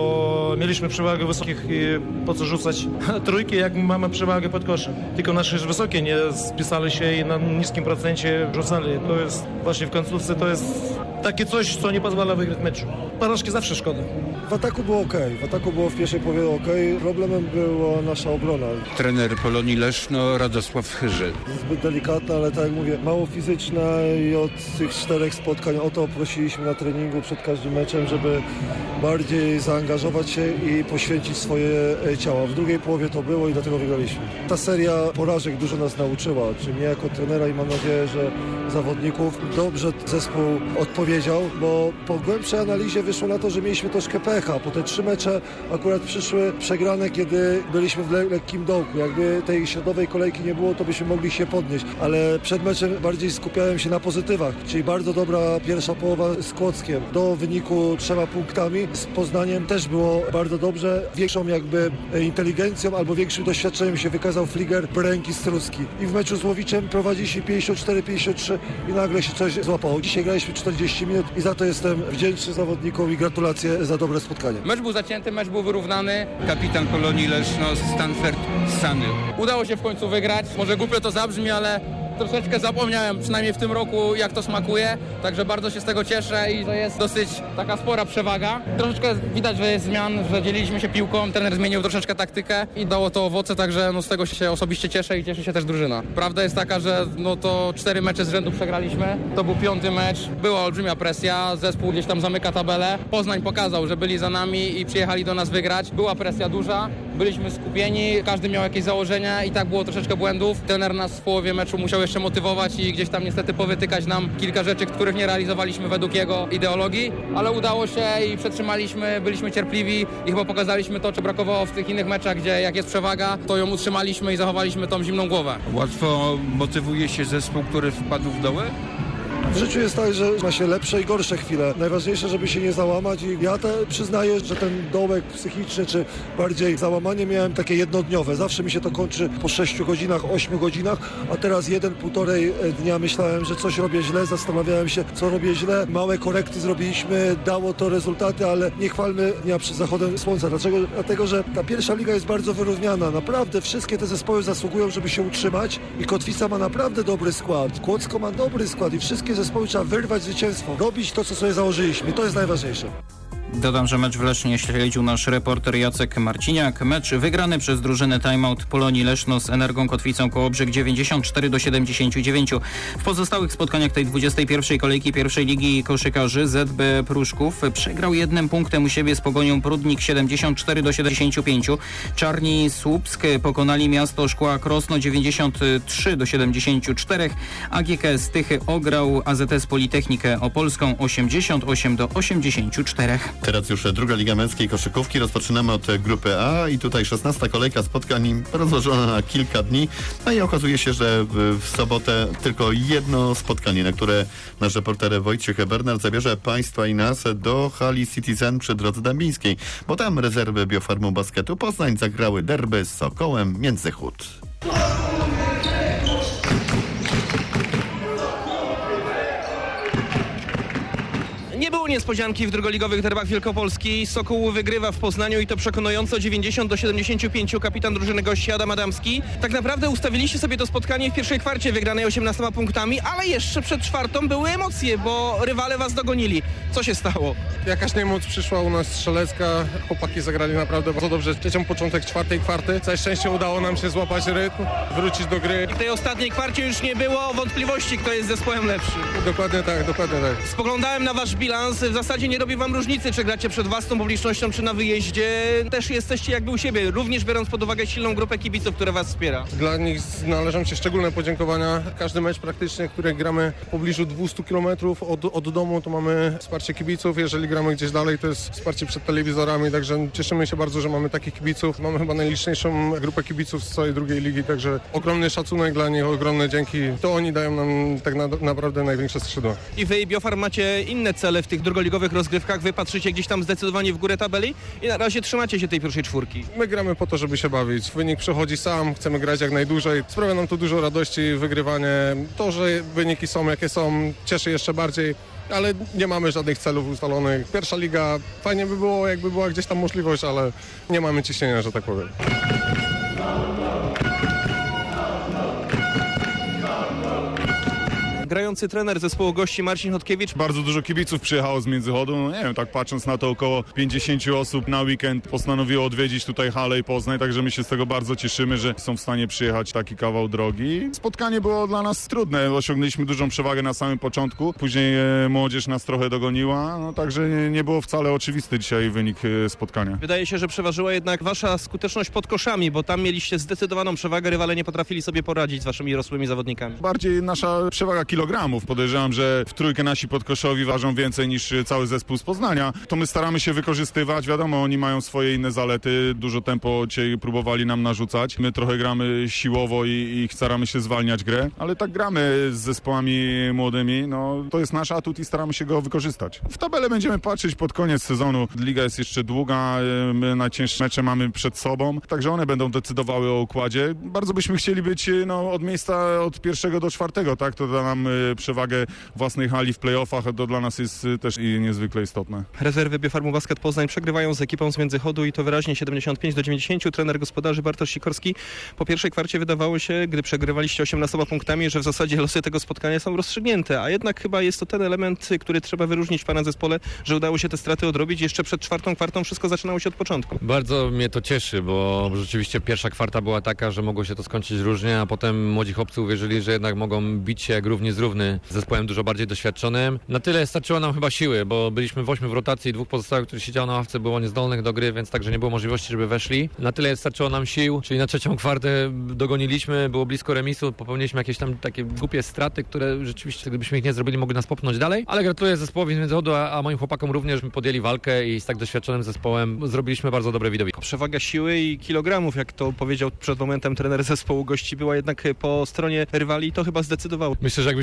bo mieliśmy przewagę wysokich i po co rzucać trójki, jak mamy przewagę pod koszem. Tylko nasze wysokie nie spisali się i na niskim procencie rzucali. To jest właśnie w końcówce, to jest takie coś, co nie pozwala wygrać meczu. Porażki zawsze szkoda. W ataku było ok, w ataku było w pierwszej połowie ok. Problemem była nasza obrona. Trener Polonii Leszno Radosław Chyży. Zbyt delikatna, ale tak jak mówię, mało fizyczna i od tych czterech spotkań o to prosiliśmy na treningu przed każdym meczem, żeby bardziej zaangażować się i poświęcić swoje ciała. W drugiej połowie to było i dlatego wygraliśmy. Ta seria porażek dużo nas nauczyła, czy mnie jako trenera i mam nadzieję, że zawodników. Dobrze zespół odpowiedział, bo po głębszej analizie wyszło na to, że mieliśmy troszkę pecha. Po te trzy mecze akurat przyszły przegrane, kiedy byliśmy w le- lekkim dołku. Jakby tej środowej kolejki nie było, to byśmy mogli się podnieść. Ale przed meczem bardziej skupiałem się na pozytywach, czyli bardzo dobra pierwsza połowa z Kłodzkiem. Do wyniku trzema punktami. Z Poznaniem też było bardzo dobrze. Większą jakby inteligencją albo większym doświadczeniem się wykazał Fliger, Bręki, Struski. I w meczu z Łowiczem prowadziliśmy pięćdziesiąt cztery pięćdziesiąt trzy i nagle się coś złapało. Dzisiaj graliśmy czterdzieści minut i za to jestem wdzięczny zawodnikom i gratulacje za dobre spotkanie. Mecz był zacięty, mecz był wyrównany. Kapitan Polonii Leszno Stanford Sany. Udało się w końcu wygrać. Może głupio to zabrzmi, ale troszeczkę zapomniałem, przynajmniej w tym roku, jak to smakuje. Także bardzo się z tego cieszę i że jest dosyć taka spora przewaga. Troszeczkę widać, że jest zmian, że dzieliliśmy się piłką, trener zmienił troszeczkę taktykę i dało to owoce, także no z tego się osobiście cieszę i cieszy się też drużyna. Prawda jest taka, że no to cztery mecze z rzędu przegraliśmy. To był piąty mecz, była olbrzymia presja, zespół gdzieś tam zamyka tabelę. Poznań pokazał, że byli za nami i przyjechali do nas wygrać. Była presja duża, byliśmy skupieni, każdy miał jakieś założenia i tak było troszeczkę błędów. Trener nas w połowie meczu musiał jeszcze motywować i gdzieś tam niestety powytykać nam kilka rzeczy, których nie realizowaliśmy według jego ideologii, ale udało się i przetrzymaliśmy, byliśmy cierpliwi i chyba pokazaliśmy to, czy brakowało w tych innych meczach, gdzie jak jest przewaga, to ją utrzymaliśmy i zachowaliśmy tą zimną głowę. Łatwo motywuje się zespół, który wpadł w dołek? W życiu jest tak, że ma się lepsze i gorsze chwile. Najważniejsze, żeby się nie załamać i ja te przyznaję, że ten dołek psychiczny, czy bardziej załamanie miałem takie jednodniowe. Zawsze mi się to kończy po sześciu godzinach, ośmiu godzinach, a teraz jeden, półtorej dnia myślałem, że coś robię źle, zastanawiałem się, co robię źle. Małe korekty zrobiliśmy, dało to rezultaty, ale nie chwalmy dnia przed zachodem słońca. Dlaczego? Dlatego, że ta pierwsza liga jest bardzo wyrównana. Naprawdę wszystkie te zespoły zasługują, żeby się utrzymać i Kotwica ma naprawdę dobry skład. Kłodzko ma dobry skład i wszystkie zespoły trzeba wyrwać zwycięstwo. Robić to, co sobie założyliśmy. To jest najważniejsze. Dodam, że mecz w Lesznie śledził nasz reporter Jacek Marciniak. Mecz wygrany przez drużynę Timeout Polonii Leszno z Energą Kotwicą Kołobrzeg dziewięćdziesiąt cztery do siedemdziesięciu dziewięciu. W pozostałych spotkaniach tej dwudziestej pierwszej kolejki pierwszej ligi koszykarzy Z B Pruszków przegrał jednym punktem u siebie z Pogonią Prudnik siedemdziesiąt cztery do siedemdziesięciu pięciu. Czarni Słupsk pokonali Miasto Szkła Krosno dziewięćdziesiąt trzy do siedemdziesięciu czterech. A G K S Tychy ograł A Z S Politechnikę Opolską osiemdziesiąt osiem do osiemdziesięciu czterech. Teraz już druga Liga Męskiej Koszykówki. Rozpoczynamy od grupy A i tutaj szesnasta kolejka spotkań rozłożona na kilka dni. No i okazuje się, że w sobotę tylko jedno spotkanie, na które nasz reporter Wojciech Bernard zabierze Państwa i nas do hali Citizen przy Drodze Dębińskiej, bo tam rezerwy Biofarmu Basketu Poznań zagrały derby z Sokołem Międzychód. Nie było niespodzianki w drugoligowych derbach Wielkopolski. Sokół wygrywa w Poznaniu i to przekonująco dziewięćdziesiąt do siedemdziesięciu pięciu. Kapitan drużyny gości Adam Adamski. Tak naprawdę ustawiliście sobie to spotkanie w pierwszej kwarcie wygranej osiemnastoma punktami, ale jeszcze przed czwartą były emocje, bo rywale was dogonili. Co się stało? Jakaś niemoc przyszła u nas strzelecka. Chłopaki zagrali naprawdę bardzo dobrze. Trzecią początek czwartej kwarty. Całe szczęście udało nam się złapać rytm, wrócić do gry. I w tej ostatniej kwarcie już nie było wątpliwości, kto jest zespołem lepszy. Dokładnie tak, dokładnie tak. Spoglądałem na wasz bilans. W zasadzie nie robi wam różnicy, czy gracie przed własną publicznością, czy na wyjeździe. Też jesteście jakby u siebie, również biorąc pod uwagę silną grupę kibiców, która was wspiera. Dla nich należą się szczególne podziękowania. Każdy mecz praktycznie, który gramy w pobliżu dwustu kilometrów od, od domu, to mamy wsparcie kibiców. Jeżeli gramy gdzieś dalej, to jest wsparcie przed telewizorami, także cieszymy się bardzo, że mamy takich kibiców. Mamy chyba najliczniejszą grupę kibiców z całej drugiej ligi, także ogromny szacunek dla nich, ogromne dzięki. To oni dają nam tak na, naprawdę największe skrzydła. I wy, Biofarm, macie inne cele w tych drugoligowych rozgrywkach, wy patrzycie gdzieś tam zdecydowanie w górę tabeli i na razie trzymacie się tej pierwszej czwórki. My gramy po to, żeby się bawić. Wynik przychodzi sam, chcemy grać jak najdłużej. Sprawia nam to dużo radości, wygrywanie. To, że wyniki są jakie są, cieszy jeszcze bardziej, ale nie mamy żadnych celów ustalonych. Pierwsza liga, fajnie by było, jakby była gdzieś tam możliwość, ale nie mamy ciśnienia, że tak powiem. Grający trener zespołu gości Marcin Chodkiewicz. Bardzo dużo kibiców przyjechało z Międzychodu. No nie wiem, tak patrząc na to, około pięćdziesięciu osób na weekend postanowiło odwiedzić tutaj halę i Poznań, także my się z tego bardzo cieszymy, że są w stanie przyjechać taki kawał drogi. Spotkanie było dla nas trudne. Osiągnęliśmy dużą przewagę na samym początku. Później e, młodzież nas trochę dogoniła, no także nie, nie było wcale oczywisty dzisiaj wynik e, spotkania. Wydaje się, że przeważyła jednak wasza skuteczność pod koszami, bo tam mieliście zdecydowaną przewagę, rywale nie potrafili sobie poradzić z waszymi rosłymi zawodnikami. Bardziej nasza przewaga kilogramów. Podejrzewam, że w trójkę nasi podkoszowi ważą więcej niż cały zespół z Poznania. To my staramy się wykorzystywać. Wiadomo, oni mają swoje inne zalety. Dużo tempo dzisiaj próbowali nam narzucać. My trochę gramy siłowo i, i staramy się zwalniać grę, ale tak gramy z zespołami młodymi. No, to jest nasz atut i staramy się go wykorzystać. W tabelę będziemy patrzeć pod koniec sezonu. Liga jest jeszcze długa. My najcięższe mecze mamy przed sobą, także one będą decydowały o układzie. Bardzo byśmy chcieli być no, od miejsca od pierwszego do czwartego, tak? To da nam przewagę własnej hali w playoffach, to dla nas jest też i niezwykle istotne. Rezerwy Biofarmu Basket Poznań przegrywają z ekipą z Międzychodu i to wyraźnie siedemdziesiąt pięć do dziewięćdziesięciu. Trener gospodarzy Bartosz Sikorski. Po pierwszej kwarcie wydawało się, gdy przegrywaliście osiemnastoma punktami, że w zasadzie losy tego spotkania są rozstrzygnięte, a jednak chyba jest to ten element, który trzeba wyróżnić w pana zespole, że udało się te straty odrobić. Jeszcze przed czwartą kwartą wszystko zaczynało się od początku. Bardzo mnie to cieszy, bo rzeczywiście pierwsza kwarta była taka, że mogło się to skończyć różnie, a potem młodzi chłopcy uwierzyli, że jednak mogą bić się jak równy z równy z zespołem dużo bardziej doświadczonym. Na tyle starczyło nam chyba siły, bo byliśmy w ośmiu w rotacji, dwóch pozostałych, którzy siedziało na ławce, było niezdolnych do gry, więc także nie było możliwości, żeby weszli. Na tyle starczyło nam sił, czyli na trzecią kwartę dogoniliśmy, było blisko remisu, popełniliśmy jakieś tam takie głupie straty, które rzeczywiście, gdybyśmy ich nie zrobili, mogły nas popchnąć dalej, ale gratuluję zespołowi z Międzychodu, a, a moim chłopakom również podjęli walkę i z tak doświadczonym zespołem zrobiliśmy bardzo dobre widowisko. Przewaga siły i kilogramów, jak to powiedział przed momentem trener zespołu gości, była jednak po stronie rywali, to chyba zdecydowało. Myślę, że jakbyśmy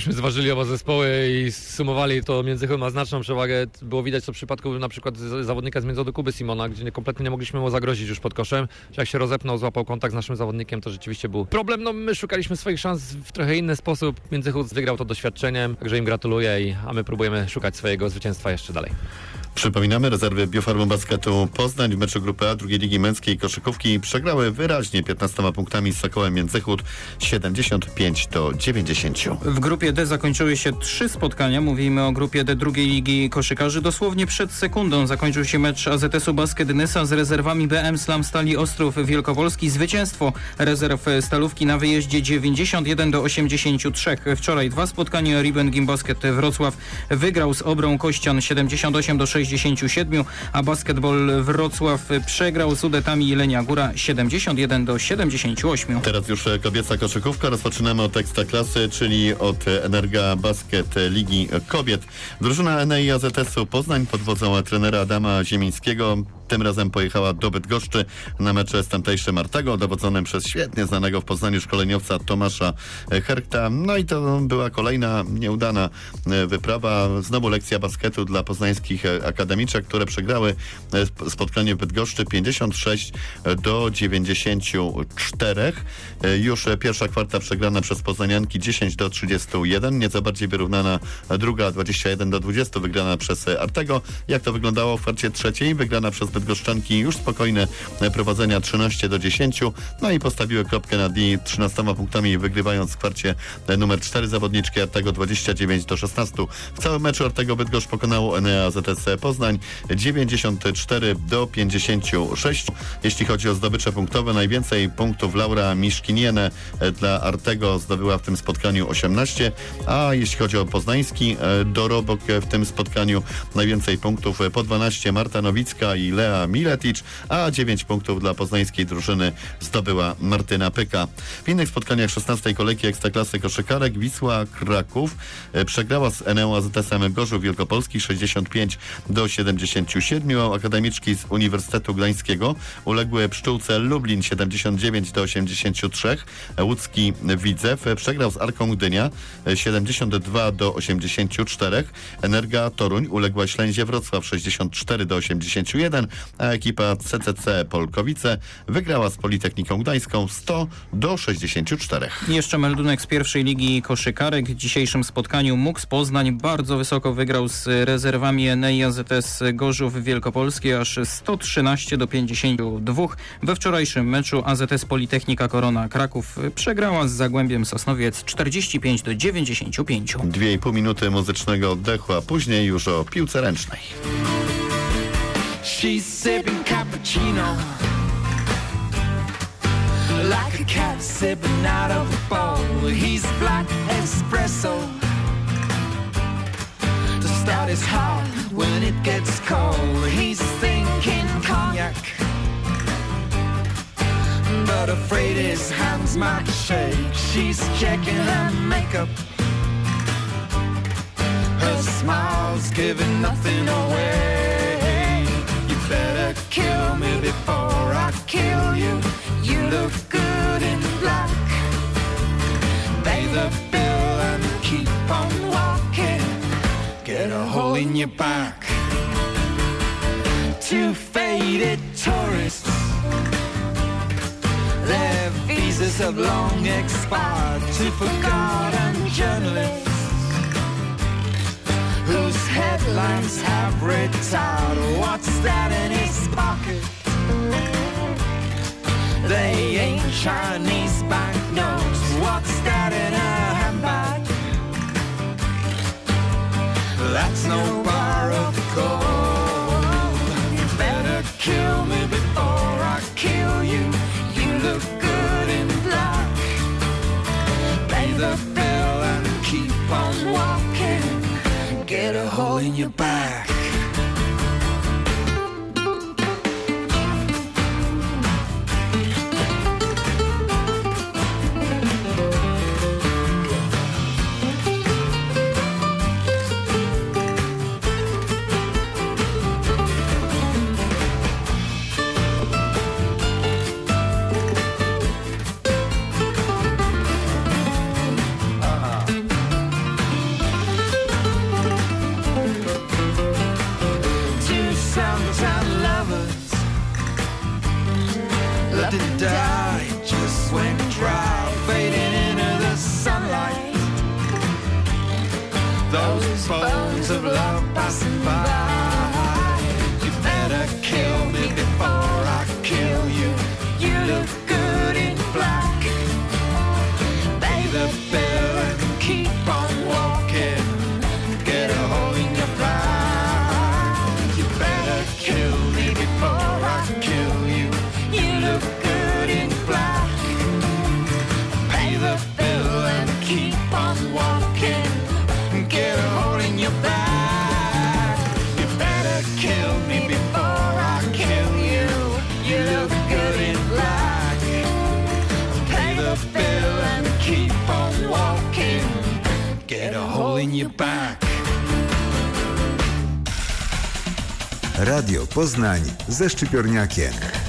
Jakbyśmy zważyli oba zespoły i sumowali, to Międzychód ma znaczną przewagę. Było widać to w przypadku na przykład zawodnika z Międzychodu Kuby Simona, gdzie kompletnie nie mogliśmy mu zagrozić już pod koszem. Jak się rozepnął, złapał kontakt z naszym zawodnikiem, to rzeczywiście był problem. No my szukaliśmy swoich szans w trochę inny sposób. Międzychód wygrał to doświadczeniem, także im gratuluję, i, a my próbujemy szukać swojego zwycięstwa jeszcze dalej. Przypominamy, rezerwy Biofarmu Basketu Poznań w meczu Grupy A drugiej Ligi Męskiej Koszykówki przegrały wyraźnie piętnastoma punktami z Sokołem Międzychód siedemdziesiąt pięć do dziewięćdziesięciu. W grupie D zakończyły się trzy spotkania. Mówimy o grupie D drugiej Ligi Koszykarzy. Dosłownie przed sekundą zakończył się mecz A Z S-u Basket Nysa z rezerwami B M Slam Stali Ostrów Wielkopolski. Zwycięstwo rezerw Stalówki na wyjeździe dziewięćdziesiąt jeden do osiemdziesięciu trzech. Wczoraj dwa spotkania. Ribbon Gym Basket Wrocław wygrał z Obrą Kościan siedemdziesiąt osiem do sześćdziesięciu siedmiu, a Basketball Wrocław przegrał z Sudetami Jelenia Góra siedemdziesiąt jeden do siedemdziesięciu ośmiu. Teraz już kobieca koszykówka. Rozpoczynamy od Ekstraklasy, czyli od Energa Basket Ligi Kobiet. Drużyna N E I A Z S-u Poznań pod wodzą trenera Adama Ziemińskiego tym razem pojechała do Bydgoszczy na mecze z tamtejszym Artego, dowodzonym przez świetnie znanego w Poznaniu szkoleniowca Tomasza Herkta. No i to była kolejna nieudana wyprawa. Znowu lekcja basketu dla poznańskich akademiczek, które przegrały spotkanie w Bydgoszczy pięćdziesiąt sześć do dziewięćdziesięciu czterech. Już pierwsza kwarta przegrana przez poznanianki dziesięć do trzydziestu jeden, nieco bardziej wyrównana druga dwadzieścia jeden do dwudziestu, wygrana przez Artego. Jak to wyglądało w kwarcie trzeciej? Wygrana przez Bydgoszczanki już spokojne prowadzenia trzynaście do dziesięciu, no i postawiły kropkę na D trzynastoma punktami, wygrywając w kwarcie numer cztery zawodniczki Artego dwadzieścia dziewięć do szesnastu. W całym meczu Artego Bydgoszcz pokonało N E A Z S Poznań dziewięćdziesiąt cztery do pięćdziesięciu sześciu. Jeśli chodzi o zdobycze punktowe, najwięcej punktów Laura Miszkiniene dla Artego zdobyła w tym spotkaniu osiemnaście, a jeśli chodzi o poznański dorobok w tym spotkaniu, najwięcej punktów po dwanaście Marta Nowicka i Lea Miletic, a dziewięć punktów dla poznańskiej drużyny zdobyła Martyna Pyka. W innych spotkaniach szesnastej kolejki Ekstraklasy koszykarek Wisła Kraków przegrała z N E U A Z S-em Gorzów Wielkopolski sześćdziesiąt pięć do siedemdziesięciu siedmiu. Akademiczki z Uniwersytetu Gdańskiego uległy Pszczółce Lublin siedemdziesiąt dziewięć do osiemdziesięciu trzech. Łódzki Widzew przegrał z Arką Gdynia siedemdziesiąt dwa do osiemdziesięciu czterech. Energa Toruń uległa Ślęzie Wrocław sześćdziesiąt cztery do osiemdziesięciu jeden, a ekipa C C C Polkowice wygrała z Politechniką Gdańską sto do sześćdziesięciu czterech. Jeszcze meldunek z pierwszej ligi koszykarek. W dzisiejszym spotkaniu MUKS Poznań bardzo wysoko wygrał z rezerwami N E I A Z S Gorzów Wielkopolskie aż sto trzynaście do pięćdziesięciu dwóch. We wczorajszym meczu A Z S Politechnika Korona Kraków przegrała z Zagłębiem Sosnowiec czterdzieści pięć do dziewięćdziesięciu pięciu. Dwie i pół minuty muzycznego oddechu, a później już o piłce ręcznej. She's sipping cappuccino like a cat sipping out of a bowl. He's black espresso to start his heart when it gets cold. He's thinking cognac, but afraid his hands might shake. She's checking her makeup, her smile's giving nothing away. Better kill me before I kill you. You look good in black. Pay the bill and keep on walking. Get a hole in your back. Two faded tourists, their visas have long expired. Two forgotten journalists whose headlines have retired. What's that in his pocket? They ain't Chinese banknotes. What's that in her handbag? That's no bar of gold. You better kill me before I kill you. You look good in black. Pay the bill and keep on walking. Get a hole in your back. the bill and keep on walking. Get a hole in your back. You better kill me before I kill you. You look good in black. Pay the bill and keep on walking. Get a hole in your back. Radio Poznań ze Szczypiorniakiem.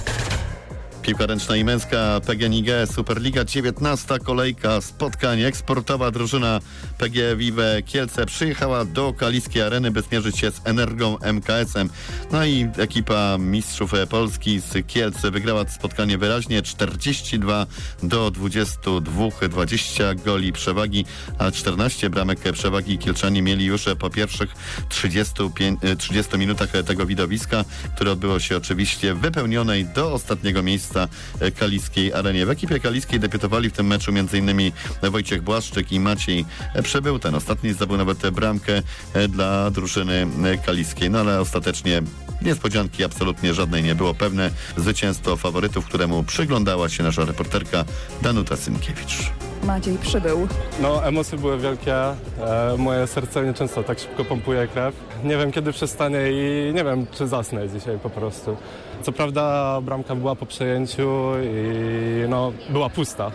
Piłka ręczna i męska P G N I G, Superliga, dziewiętnasta kolejka spotkań. Eksportowa drużyna P G Vive Kielce przyjechała do Kaliskiej Areny, by zmierzyć się z Energą M K S-em. No i ekipa mistrzów Polski z Kielc wygrała spotkanie wyraźnie, czterdzieści dwa do dwudziestu dwóch, dwadzieścia goli przewagi, a czternaście bramek przewagi Kielczanie mieli już po pierwszych trzydziestu, trzydziestu minutach tego widowiska, które odbyło się oczywiście w wypełnionej do ostatniego miejsca Kaliskiej Arenie. W ekipie kaliskiej debiutowali w tym meczu m.in. Wojciech Błaszczyk i Maciej Przebył. Ten ostatni zdobył nawet bramkę dla drużyny kaliskiej. No ale ostatecznie niespodzianki absolutnie żadnej nie było. Pewne zwycięstwo faworytów, któremu przyglądała się nasza reporterka Danuta Synkiewicz. Maciej Przybył. No, emocje były wielkie. E, moje serce nieczęsto tak szybko pompuje krew. Nie wiem, kiedy przestanie i nie wiem, czy zasnę dzisiaj po prostu. Co prawda bramka była po przejęciu i no, była pusta,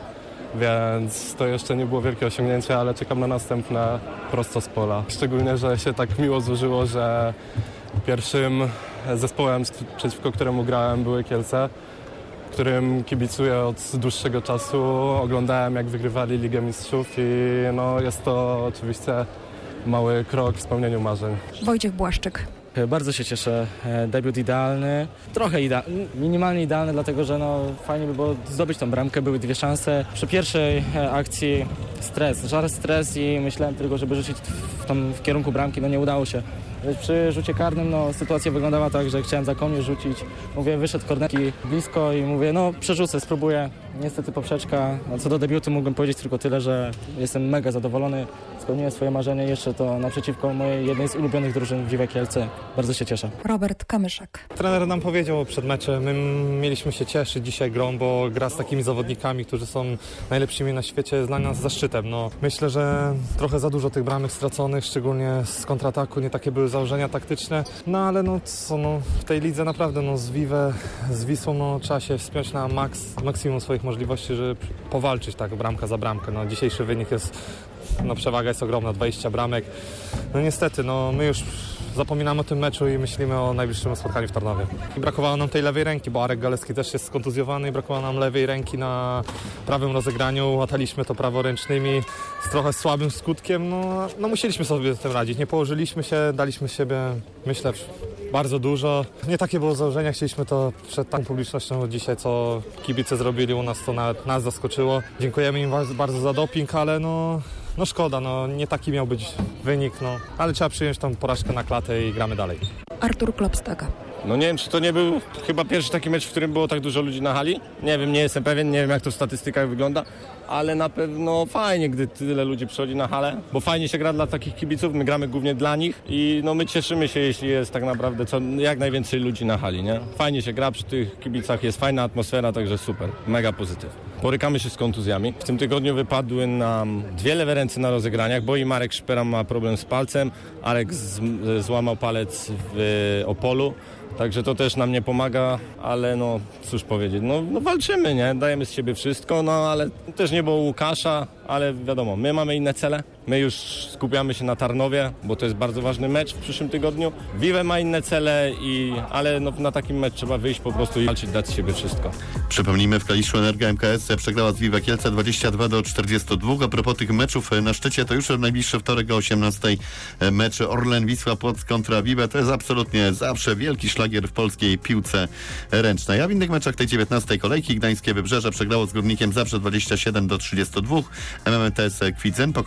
więc to jeszcze nie było wielkie osiągnięcie, ale czekam na następne prosto z pola. Szczególnie, że się tak miło złożyło, że pierwszym zespołem, przeciwko któremu grałem, były Kielce, którym kibicuję od dłuższego czasu. Oglądałem, jak wygrywali Ligę Mistrzów i no, jest to oczywiście mały krok w spełnieniu marzeń. Wojciech Błaszczyk. Bardzo się cieszę. Debiut idealny. Trochę idealny, minimalnie idealny, dlatego że no, fajnie by było zdobyć tą bramkę. Były dwie szanse. Przy pierwszej akcji stres, żar stres i myślałem tylko, żeby rzucić w, tam, w kierunku bramki. No nie udało się. Przy rzucie karnym no, sytuacja wyglądała tak, że chciałem za konie rzucić. Mówię, wyszedł kornerki blisko i mówię, no przerzucę, spróbuję. Niestety poprzeczka. No, co do debiutu mógłbym powiedzieć tylko tyle, że jestem mega zadowolony. Spełniłem swoje marzenie jeszcze to naprzeciwko mojej jednej z ulubionych drużyn Vive Kielce. Bardzo się cieszę. Robert Kamyszek. Trener nam powiedział przed meczem, my mieliśmy się cieszyć dzisiaj grą, bo gra z takimi zawodnikami, którzy są najlepszymi na świecie, jest dla nas zaszczytem. No, myślę, że trochę za dużo tych bramek straconych, szczególnie z kontrataku, nie takie były założenia taktyczne. No ale no co, no, w tej lidze naprawdę no, z Vive, z Wisłą no, trzeba się wspiąć na maks, maksimum swoich możliwości, żeby powalczyć tak bramka za bramkę. No, dzisiejszy wynik jest, no przewaga jest ogromna, dwadzieścia bramek. No niestety, no my już zapominamy o tym meczu i myślimy o najbliższym spotkaniu w Tarnowie. I brakowało nam tej lewej ręki, bo Arek Galecki też jest skontuzjowany i brakowało nam lewej ręki na prawym rozegraniu. Łataliśmy to praworęcznymi z trochę słabym skutkiem. No, no musieliśmy sobie z tym radzić. Nie położyliśmy się, daliśmy z siebie, myślę, bardzo dużo. Nie takie było założenia, chcieliśmy to przed taką publicznością dzisiaj, co kibice zrobili u nas, to nawet nas zaskoczyło. Dziękujemy im bardzo za doping, ale no... No szkoda, no nie taki miał być wynik, no ale trzeba przyjąć tą porażkę na klatę i gramy dalej. Artur Klopstega. No nie wiem, czy to nie był chyba pierwszy taki mecz, w którym było tak dużo ludzi na hali. Nie wiem, nie jestem pewien, nie wiem jak to w statystykach wygląda, ale na pewno fajnie, gdy tyle ludzi przychodzi na halę, bo fajnie się gra dla takich kibiców, my gramy głównie dla nich i no my cieszymy się, jeśli jest tak naprawdę co, jak najwięcej ludzi na hali, nie? Fajnie się gra przy tych kibicach, jest fajna atmosfera, także super, mega pozytyw. Borykamy się z kontuzjami. W tym tygodniu wypadły nam dwie lewe ręce na rozegraniach, bo i Marek Szpera ma problem z palcem, Arek z, złamał palec w Opolu. Także to też nam nie pomaga, ale no cóż powiedzieć, no, no walczymy, nie? Dajemy z siebie wszystko, no ale też nie było Łukasza, ale wiadomo, my mamy inne cele. My już skupiamy się na Tarnowie, bo to jest bardzo ważny mecz w przyszłym tygodniu. Vive ma inne cele, i, ale no, na takim mecz trzeba wyjść po prostu i walczyć, dać z siebie wszystko. Przypomnijmy, w Kaliszu Energa M K S przegrała z Vive Kielce dwadzieścia dwa do czterdziestu dwóch. A propos tych meczów na szczycie, to już najbliższy wtorek o osiemnastej mecz Orlen Wisła Płock kontra Vive. To jest absolutnie zawsze wielki szlagier w polskiej piłce ręcznej. A w innych meczach tej dziewiętnastej kolejki Gdańskie Wybrzeże przegrało z Górnikiem Zabrze dwadzieścia siedem do trzydziestu dwóch. M M T S Kwidzyń pokonał Sam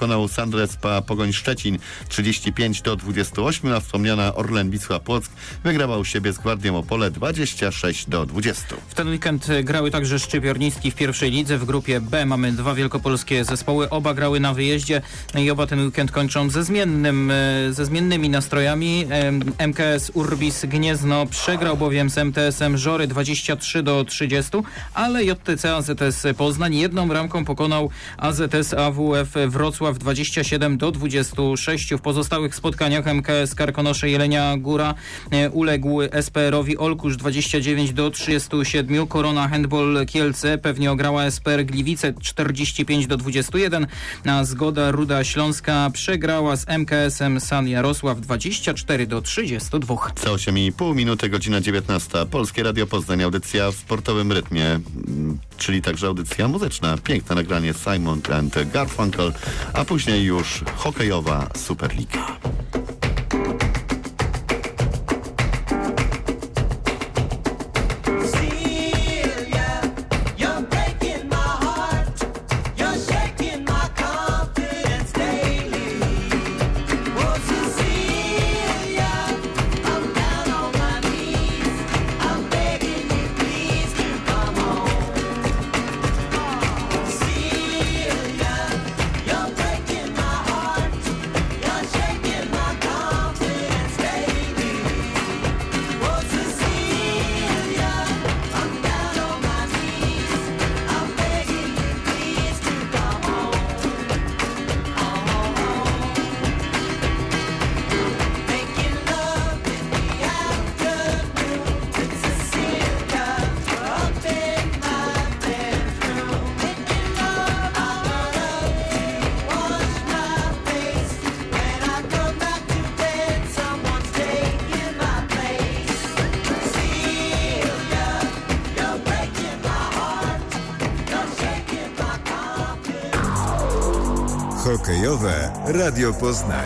Handelspa Pogoń Szczecin trzydzieści pięć do dwudziestu ośmiu, a wspomniana Orlen Wisła Płock wygrała u siebie z Gwardią Opole dwadzieścia sześć do dwudziestu. W ten weekend grały także szczypiornictki w pierwszej lidze. W grupie B mamy dwa wielkopolskie zespoły. Oba grały na wyjeździe i oba ten weekend kończą ze, zmiennym, ze zmiennymi nastrojami. M K S Urbis Gniezno przegrał bowiem z M T S-em Żory dwadzieścia trzy do trzydziestu, ale J T C A Z S Poznań jedną bramką pokonał A Z S A W F Wrocław dwadzieścia siedem do dwudziestu sześciu. W pozostałych spotkaniach M K S Karkonosze Jelenia Góra uległ S P R-owi Olkusz dwadzieścia dziewięć do trzydziestu siedmiu. Korona Handball Kielce pewnie ograła S P R Gliwice czterdzieści pięć do dwudziestu jeden, a Zgoda Ruda Śląska przegrała z M K S-em San Jarosław dwadzieścia cztery do trzydziestu dwóch. Za osiem i pół minuty, godzina dziewiętnasta. Polskie Radio Poznań, audycja w sportowym rytmie, czyli także audycja muzyczna. Piękne nagranie Simon and Garfunkel, a później już hokejowa Superliga. Hokejowe Radio Poznań.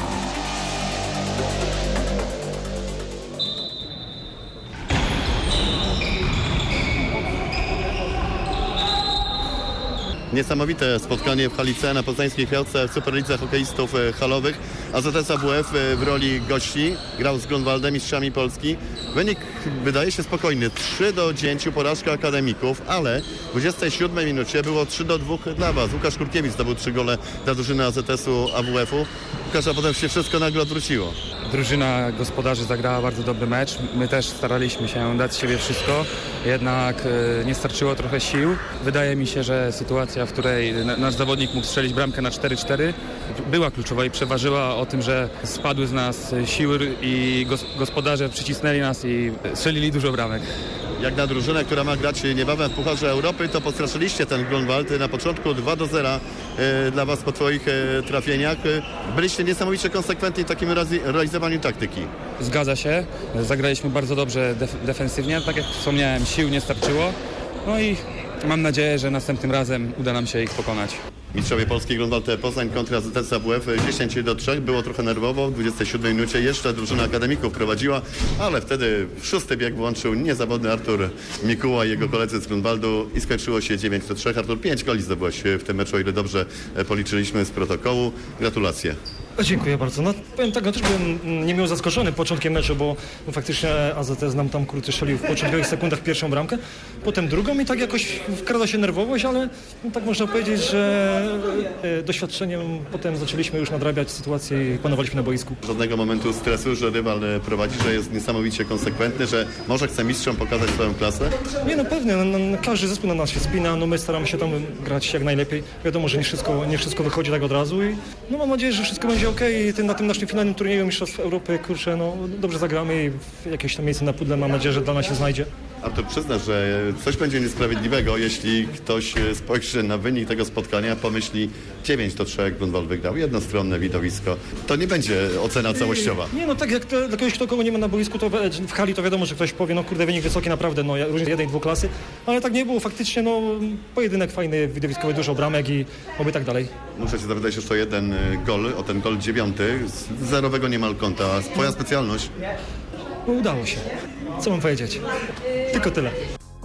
Niesamowite spotkanie w hali C na poznańskiej Fiałce w Superlidze hokeistów halowych. A Z S A W F w roli gości grał z Grunwaldem, mistrzami Polski. Wynik wydaje się spokojny. trzy do dziewięciu porażka akademików, ale w dwudziestej siódmej minucie było trzy do dwóch dla was. Łukasz Kurkiewicz zdobył trzy gole dla drużyny A Z S-u A W F-u. Łukasz, a potem się wszystko nagle odwróciło. Drużyna gospodarzy zagrała bardzo dobry mecz. My też staraliśmy się dać z siebie wszystko, jednak y, nie starczyło trochę sił. Wydaje mi się, że sytuacja, w której nasz zawodnik mógł strzelić bramkę na cztery cztery, była kluczowa i przeważyła o tym, że spadły z nas siły i gos gospodarze przycisnęli nas i strzelili dużo bramek. Jak na drużynę, która ma grać niebawem w Pucharze Europy, to postraszyliście ten Grunwald na początku dwa do zera e, dla was po twoich e, trafieniach. Byliście niesamowicie konsekwentni w takim realizowaniu taktyki. Zgadza się. Zagraliśmy bardzo dobrze def defensywnie. Tak jak wspomniałem, sił nie starczyło. No i mam nadzieję, że następnym razem uda nam się ich pokonać. Mistrzowie Polski Grunwald Poznań kontra Z S A W F dziesięć do trzech. Było trochę nerwowo. W dwudziestej siódmej minucie jeszcze drużyna akademików prowadziła, ale wtedy w szósty bieg włączył niezawodny Artur Mikuła i jego koledzy z Grunwaldu i skończyło się dziewięć do trzech. Artur, pięć goli zdobyłeś w tym meczu, o ile dobrze policzyliśmy z protokołu. Gratulacje. Dziękuję bardzo. No powiem tak, no też byłem niemiło zaskoczony początkiem meczu, bo faktycznie A Z S nam tam kurczę strzelił w początkowych sekundach pierwszą bramkę, potem drugą i tak jakoś wkradła się nerwowość, ale no, tak można powiedzieć, że e, doświadczeniem potem zaczęliśmy już nadrabiać sytuację i panowaliśmy na boisku. Żadnego momentu stresu, że rywal prowadzi, że jest niesamowicie konsekwentny, że może chce mistrzom pokazać swoją klasę? Nie, no pewnie, no, no, każdy zespół na nas się spina, no my staramy się tam grać jak najlepiej. Wiadomo, że nie wszystko, nie wszystko wychodzi tak od razu i no mam nadzieję, że wszystko będzie okej. Okay. Na tym naszym finalnym turnieju Mistrzostw Europy, kurczę, no dobrze zagramy i jakieś tam miejsce na pudle mam nadzieję, że dla nas się znajdzie. Artur, przyznasz, że coś będzie niesprawiedliwego, jeśli ktoś spojrzy na wynik tego spotkania, pomyśli dziewięć do trzech, Grunwald wygrał, jednostronne widowisko. To nie będzie ocena całościowa. Nie, nie no tak jak to, dla kogoś, kto kogo nie ma na boisku, to w hali to wiadomo, że ktoś powie, no kurde, wynik wysoki naprawdę, no różnie jednej, dwóch klasy, ale tak nie było, faktycznie, no pojedynek fajny, widowiskowy, dużo bramek i oby tak dalej. Muszę cię zapytać jeszcze o jeden gol, o ten gol dziewiąty, z zerowego niemal kąta. Twoja specjalność? No, udało się. Co mam powiedzieć? Tylko tyle.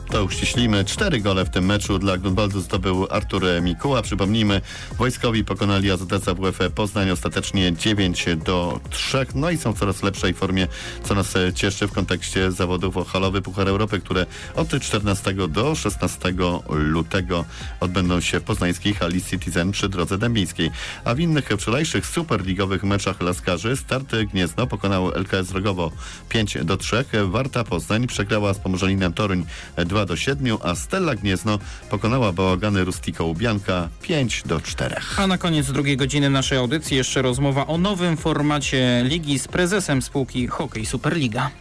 To uściślimy. Cztery gole w tym meczu dla Grunwaldu zdobył Artur Mikuła. Przypomnijmy, wojskowi pokonali A Z S A W F Poznań ostatecznie dziewięć do trzech. No i są w coraz lepszej formie, co nas cieszy w kontekście zawodów o halowy Puchar Europy, które od czternastego do szesnastego lutego odbędą się w poznańskiej hali Citizen przy Drodze Dębińskiej. A w innych wczorajszych superligowych meczach laskarzy Start Gniezno pokonał L K S Rogowo pięć do trzech. Warta Poznań przegrała z Pomorzelinem Toruń dwa do siedmiu, a Stella Gniezno pokonała bałagany Rustico Łubianka pięć do czterech. A na koniec drugiej godziny naszej audycji jeszcze rozmowa o nowym formacie ligi z prezesem spółki Hokej Superliga.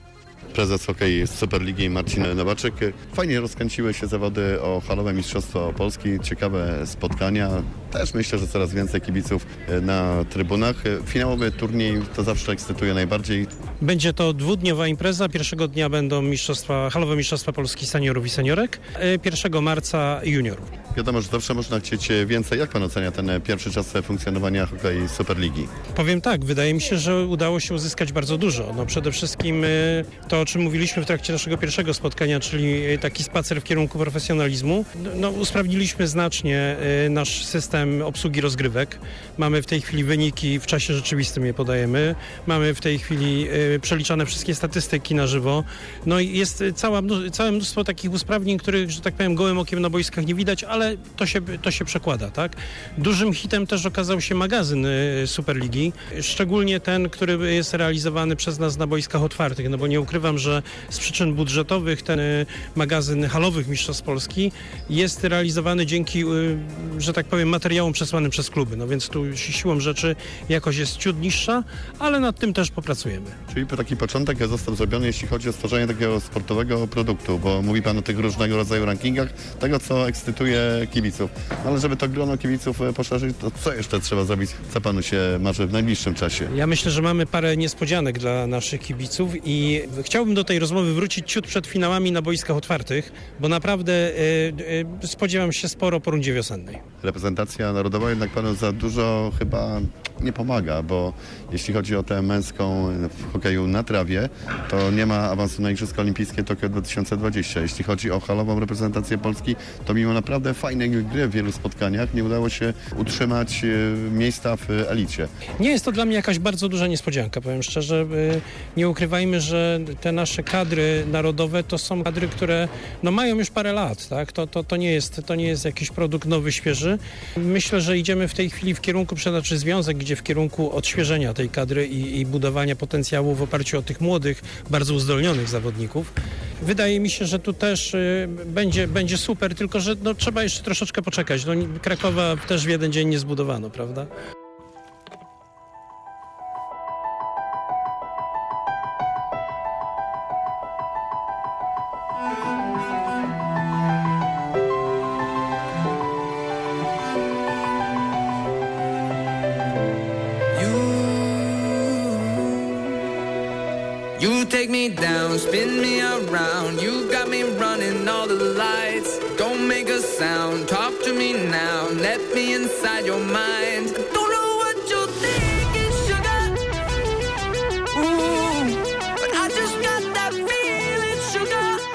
Prezes Hokej Superligi Marcin Nowaczyk. Fajnie rozkręciły się zawody o halowe Mistrzostwo Polski. Ciekawe spotkania. Też myślę, że coraz więcej kibiców na trybunach. Finałowy turniej to zawsze ekscytuje najbardziej. Będzie to dwudniowa impreza. Pierwszego dnia będą mistrzostwa, halowe Mistrzostwa Polski seniorów i seniorek. pierwszego marca juniorów. Wiadomo, że zawsze można chcieć więcej. Jak pan ocenia ten pierwszy czas funkcjonowania Hokej Superligi? Powiem tak, wydaje mi się, że udało się uzyskać bardzo dużo. No przede wszystkim to, o czym mówiliśmy w trakcie naszego pierwszego spotkania, czyli taki spacer w kierunku profesjonalizmu. No, usprawniliśmy znacznie nasz system obsługi rozgrywek. Mamy w tej chwili wyniki, w czasie rzeczywistym je podajemy. Mamy w tej chwili przeliczane wszystkie statystyki na żywo. No i jest cała, całe mnóstwo takich usprawnień, których, że tak powiem, gołym okiem na boiskach nie widać, ale to się, to się przekłada, tak? Dużym hitem też okazał się magazyn Superligi, szczególnie ten, który jest realizowany przez nas na boiskach otwartych, no bo nie ukrywam, że z przyczyn budżetowych ten magazyn halowych Mistrzostw Polski jest realizowany dzięki, że tak powiem, materiałom przesłanym przez kluby. No więc tu siłą rzeczy jakość jest ciut niższa, ale nad tym też popracujemy. Czyli taki początek został zrobiony, jeśli chodzi o stworzenie takiego sportowego produktu, bo mówi pan o tych różnego rodzaju rankingach, tego co ekscytuje kibiców. Ale żeby to grono kibiców poszerzyć, to co jeszcze trzeba zrobić? Co panu się marzy w najbliższym czasie? Ja myślę, że mamy parę niespodzianek dla naszych kibiców i chciałbym do tej rozmowy wrócić ciut przed finałami na boiskach otwartych, bo naprawdę y, y, spodziewam się sporo po rundzie wiosennej. Reprezentacja narodowa jednak panu za dużo chyba nie pomaga, bo jeśli chodzi o tę męską w hokeju na trawie, to nie ma awansu na Igrzyska Olimpijskie Tokio dwa tysiące dwadzieścia. Jeśli chodzi o halową reprezentację Polski, to mimo naprawdę fajnej gry w wielu spotkaniach nie udało się utrzymać miejsca w elicie. Nie jest to dla mnie jakaś bardzo duża niespodzianka, powiem szczerze. Nie ukrywajmy, że te nasze kadry narodowe to są kadry, które no, mają już parę lat, tak? To, to, to, nie jest, to nie jest jakiś produkt nowy, świeży. Myślę, że idziemy w tej chwili w kierunku, znaczy związek idzie w kierunku odświeżenia tej kadry i, i budowania potencjału w oparciu o tych młodych, bardzo uzdolnionych zawodników. Wydaje mi się, że tu też y, będzie, będzie super, tylko że no, trzeba jeszcze troszeczkę poczekać. No, Krakowa też w jeden dzień nie zbudowano, prawda? You take me down, spin me around. You got me running all the lights. Don't make a sound, talk to me now. Let me inside your mind.